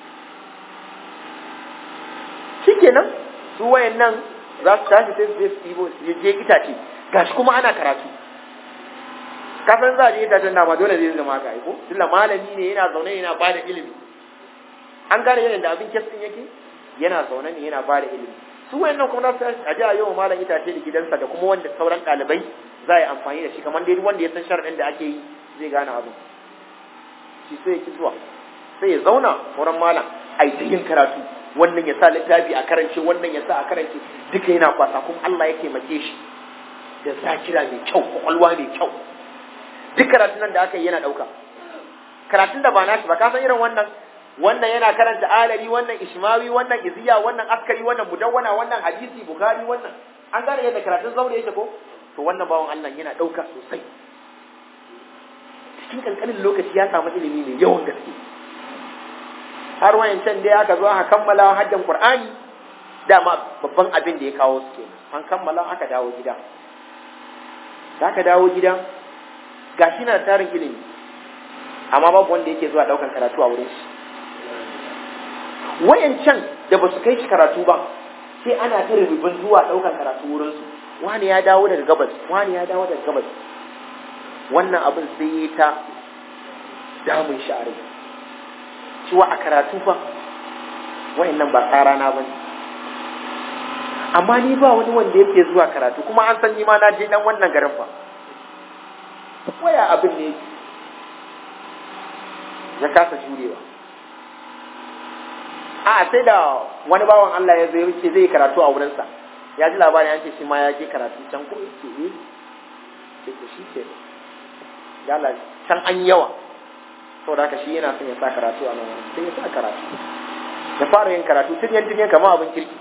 shikenan su wayannan za su tashi sai su je su ibo su je itace gashi kuma ana karatu kasan za a je itacen dama dole zai zama haka aiko tunda malami ne yana zaune yana ba da ilimi an gane yanayin da abin kesin yake yana zaune ne yana ba da ilimi su wayannan kuma za su a je a yi wa malam itace da gidansa da kuma wanda sauran ɗalibai za a yi amfani da shi kamar dai wanda ya san sharaɗin da ake yi zai gane abin shi sai ya ki zuwa sai ya zauna wurin malam a yi yin karatu wannan ya sa littafi a karance wannan ya sa a karance duka yana kwasa kuma Allah ya taimake shi da zakira mai kyau kwakwalwa mai kyau duk karatun nan da aka yi yana ɗauka karatun da ba nashi ba ka san irin wannan wannan yana karanta alari wannan ishmawi wannan iziya wannan askari wannan mudawwana wannan hadisi bukari wannan an gane yadda karatun zaure yake ko to wannan bawan Allah yana ɗauka sosai cikin kankanin lokaci ya samu ilimi mai yawan gaske har wayancan dai aka zo aka kammala haddan Qur'ani dama babban abin da ya kawo su kenan an kammala aka dawo gida da aka dawo gida gashi na tarin ilimi amma babu wanda yake zuwa daukan karatu a wurin shi wayancan da ba su kai shi karatu ba sai ana ta rububin zuwa daukan karatu wurin su wani ya dawo daga gabas wani ya dawo daga gabas wannan abin sai ya ta damun shi a rai cewa a karatu fa wayannan ba tsara na bane amma ni ba wani wanda yake zuwa karatu kuma an san ni ma na je dan wannan garin fa waya abin ne ya kasa jurewa a sai da wani bawan Allah ya zai wuce zai karatu a wurin sa ya ji labarin an ce shi ma ya je karatu can ko yake ne ce ko shi ke dala can an yawa saboda haka shi yana son ya sa karatu a nan sai ya sa karatu ya fara yin karatu tunyan tunyan kamar abin kirki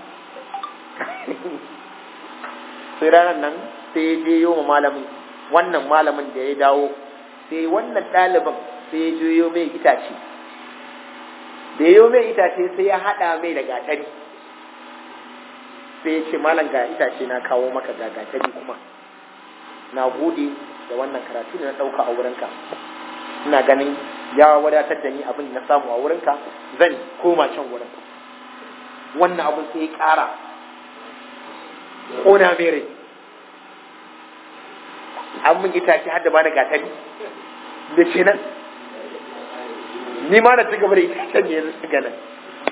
sai ranar nan sai ya je yau malamin wannan malamin da ya dawo sai wannan ɗaliban sai ya je yau mai itace da ya yau mai itace sai ya haɗa mai da gatari sai ya ce malam ga itace na kawo maka ga gatari kuma na gode da wannan karatu da na ɗauka a wurinka ina ganin ya wadatar da ni abin na samu a wurinka zan koma can wurin wannan abin sai ya ƙara ƙona mai rai an mun itace har da ba da gatari da ce nan ni ma na ci gaba da itacen ne yanzu ga nan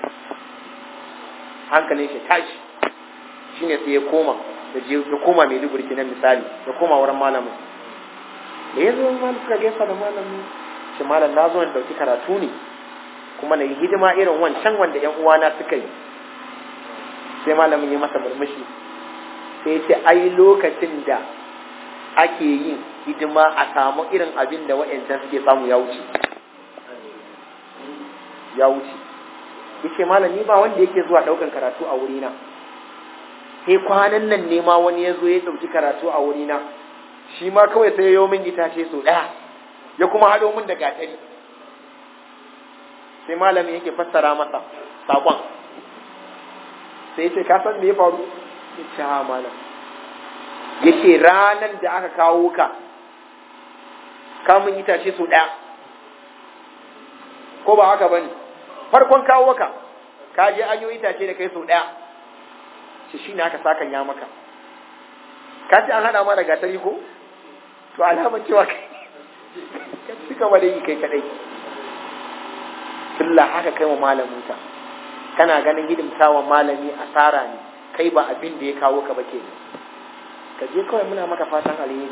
hankalin shi tashi shine sai ya koma da ya koma mai dubur kenan misali ya koma wurin malamin da ya zo malamin suka gaisa da malamin shi malam na zo in dauki karatu ne kuma na yi hidima irin wancan wanda ƴan uwana suka yi sai malamin ya masa murmushi sai ya ce ai lokacin da ake yin hidima a samu irin abin da wa'yancan suke samu ya wuce ya wuce yace malam ni ba wanda yake zuwa daukan karatu a wurina sai kwanan nan ne ma wani ya zo ya dauki karatu a wurina shi ma kawai sai ya yi min itace so daya ya kuma haɗo min da gatari sai malamin yake fassara masa sakon sai ya ce ka san me ya faru ya ce ha malam ya ce ranar da aka kawo ka kamun itace so daya ko ba haka bane farkon kawo ka ka je an yi itace da kai so daya shi shine aka sakan ya maka ka ce an hada ma da gatari ko to alamar cewa kai ka cika wani yi kai kadai billa haka kai wa malamin ka kana ganin hidimtawa malami asara ne, kai ba abin da ya kawo ka ba ke ka je kawai muna maka fatan alheri.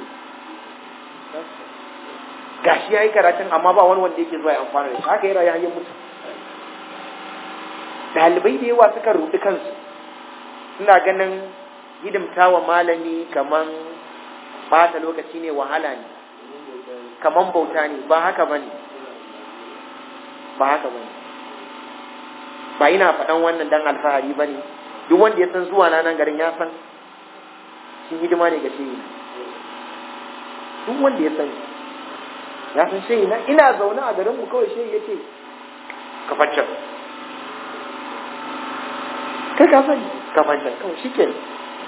Gashi yayi karatun amma ba wani wanda yake zuwa ya amfana da shi, haka yi rayuwar mutu. Dalibai da yawa suka rudi kansu suna ganin hidimtawa malami kaman bata lokaci ne, wahala ne, kaman bauta ne. Ba haka bane, ba haka bane. Ba ina faɗan wannan dan alfahari bane. Duk wanda ya san zuwa na nan garin ya san shi hidima ne ga shehi. Duk wanda ya san ya san shehi na, ina zaune a garin mu kawai shehi yace ka facce kai ka sani ka facce kawai shikenan.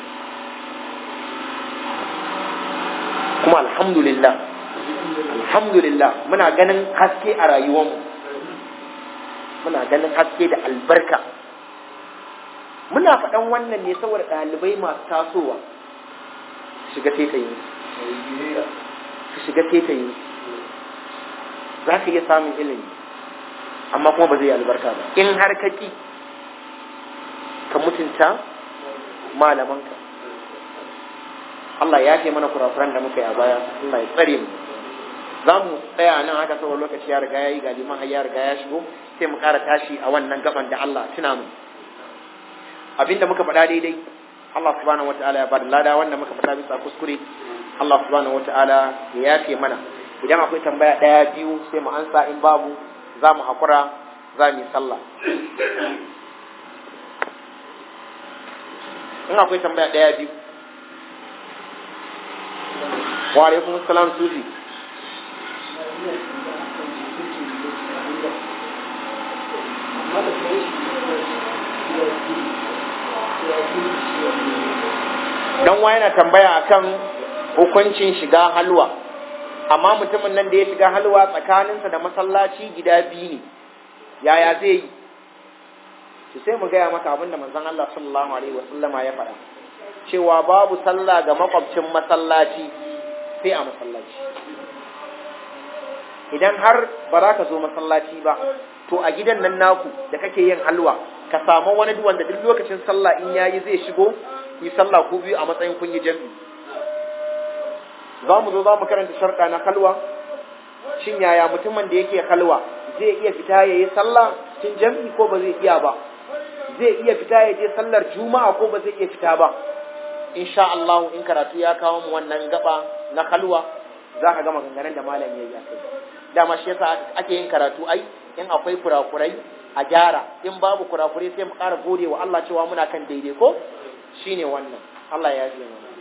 Kuma alhamdulillah alhamdulillah muna ganin haske a rayuwarmu, muna ganin haske da albarka. Muna faɗan wannan ne saboda ɗalibai masu tasowa su shiga tetayin su shiga tetayin za ka iya samun ilimi amma kuma ba zai yi albarka ba in har ka ƙi ka mutunta malamanka. Allah ya ce mana kurakuran da muka yi a baya, Allah ya tsare mu. Za mu tsaya nan haka saboda lokaci ya riga ya yi, ga liman har ya riga ya shigo, sai mu ƙara tashi a wannan gaban da Allah tuna mu. Abinda muka faɗa daidai Allah subhanahu wataala ya bada lada, wanda muka faɗa bisa kuskure Allah subhanahu wataala ya yafe mana. Idan akwai tambaya ɗaya biyu sai mu ansa, in babu za mu haƙura, za mu yi sallah. In akwai tambaya ɗaya biyu. Wa alaikum assalam Sufi. Dan wa yana tambaya akan hukuncin shiga halwa, amma mutumin nan da ya shiga halwa tsakaninsa da masallaci gida biyu ne, yaya zai yi? To sai mu gaya maka abinda manzon Allah sallallahu alaihi wasallama ya faɗa, cewa babu sallah ga makwabcin masallaci sai a masallaci. Idan har ba za ka zo masallaci ba, to a gidan nan naku da kake yin halwa ka samu wani wanda duk lokacin sallah in yayi zai shigo ku yi sallah ku biyu a matsayin kun yi jami'i. Za mu zo za mu karanta sharɗa na halwa. Shin yaya mutumin da yake halwa zai iya fita ya yi sallah cikin jami'i ko ba zai iya ba? Zai iya fita ya je sallar juma'a ko ba zai iya fita ba? Insha Allah in karatu ya kawo mu wannan gaba na halwa za ka ga maganganun da malam ya yi a kai. Dama shi yasa ake yin karatu ai in akwai kurakurai a gyara, in babu kurakurai sai mu ƙara gode wa Allah cewa muna kan daidai ko shine wannan. Allah ya yi mana.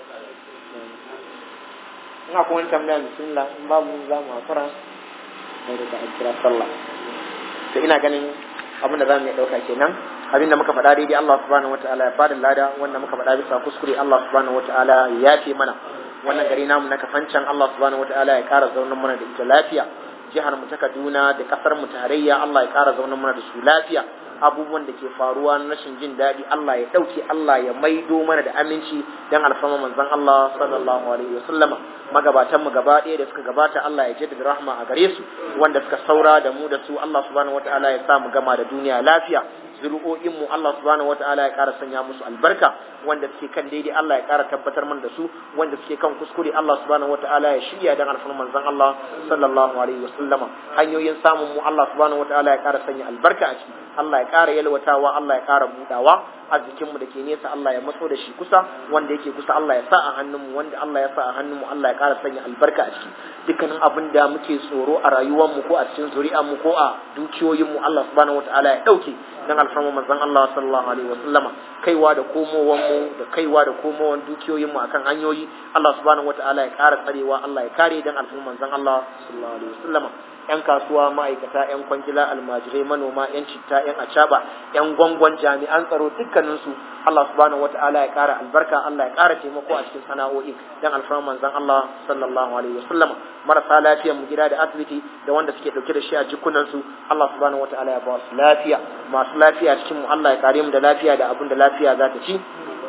In akwai wani tambaya bismillah, in babu za mu hakura sai da kira sallah. To ina ganin abin da za mu iya ɗauka kenan. Abin da muka faɗa daidai Allah subhanahu wataala ya bada lada, wanda muka faɗa bisa kuskure Allah subhanahu wataala ya yafe mana. Wannan gari namu na Kafancan Allah subhanahu wataala ya ƙara zaunar mana da ita lafiya. Jihar mu ta Kaduna da kasar mu tarayya Allah ya ƙara zaunar mana da su lafiya. Abubuwan da ke faruwa na rashin jin daɗi Allah ya ɗauke, Allah ya maido mana da aminci dan alfarma manzon Allah sallallahu alaihi wasallama. Magabatan mu gaba ɗaya da suka gabata Allah ya jaddada rahma a gare su, wanda suka saura da mu da su Allah subhanahu wataala ya sa mu gama da duniya lafiya. Zuri'o'in mu Allah subhanahu wataala ya ƙara sanya musu albarka, wanda suke kan daidai Allah ya ƙara tabbatar mana da su, wanda suke kan kuskure Allah subhanahu wataala ya shirya dan alfarman manzon Allah sallallahu alaihi wasallama. Hanyoyin samun mu Allah subhanahu wataala ya ƙara sanya albarka a ciki, Allah ya ƙara yalwatawa, Allah ya ƙara budawa. Arzikin mu da ke nesa Allah ya matso da shi kusa, wanda yake kusa Allah ya sa a hannun mu, wanda Allah ya sa a hannun mu Allah ya ƙara sanya albarka a ciki. Dukkanin abin da muke tsoro a rayuwar mu ko a cikin zuri'ar mu ko a dukiyoyin mu Allah subhanahu wataala ya dauke dan alfarma manzon Allah sallallahu alaihi wasallama. Kaiwa da komowan mu da kaiwa da komowan dukiyoyin mu akan hanyoyi Allah subhanahu wataala ya ƙara tsarewa, Allah ya kare dan alfarma manzon Allah sallallahu alaihi wasallama. ‘Yan kasuwa, ma'aikata, ‘yan kwangila, almajirai, manoma, ‘yan citta, ‘yan acaba, ‘yan gwangwan, jami'an tsaro, dukkaninsu Allah subhanahu wata'ala ya ƙara albarka, Allah ya ƙara taimako a cikin sana'o'i dan alfarman manzon Allah sallallahu alaihi wasallam. Marasa lafiyar mu gida da asibiti da wanda suke dauke da shi a jikunansu Allah subhanahu wata'ala ya ba su lafiya. Masu lafiya cikin mu Allah ya kare mu da lafiya da abin da lafiya za ta ci.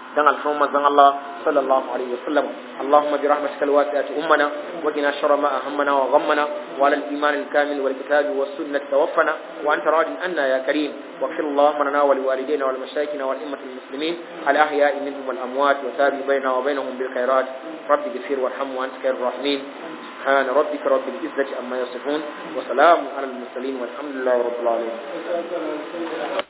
dan alfarman manzon Allah sallallahu alaihi wasallam اللهم برحمتك الواسعة أمنا وقنا شر ما أهمنا وغمنا وعلى الإيمان الكامل والكتاب والسنة توفنا وأنت راض عنا يا كريم واغفر اللهم لنا ولوالدينا ولمشايخنا والأئمة المسلمين الأحياء منهم والأموات وتابع بيننا وبينهم بالخيرات رب اغفر وارحم وأنت خير الراحمين سبحان ربك رب العزة عما يصفون وسلام على المرسلين والحمد لله رب العالمين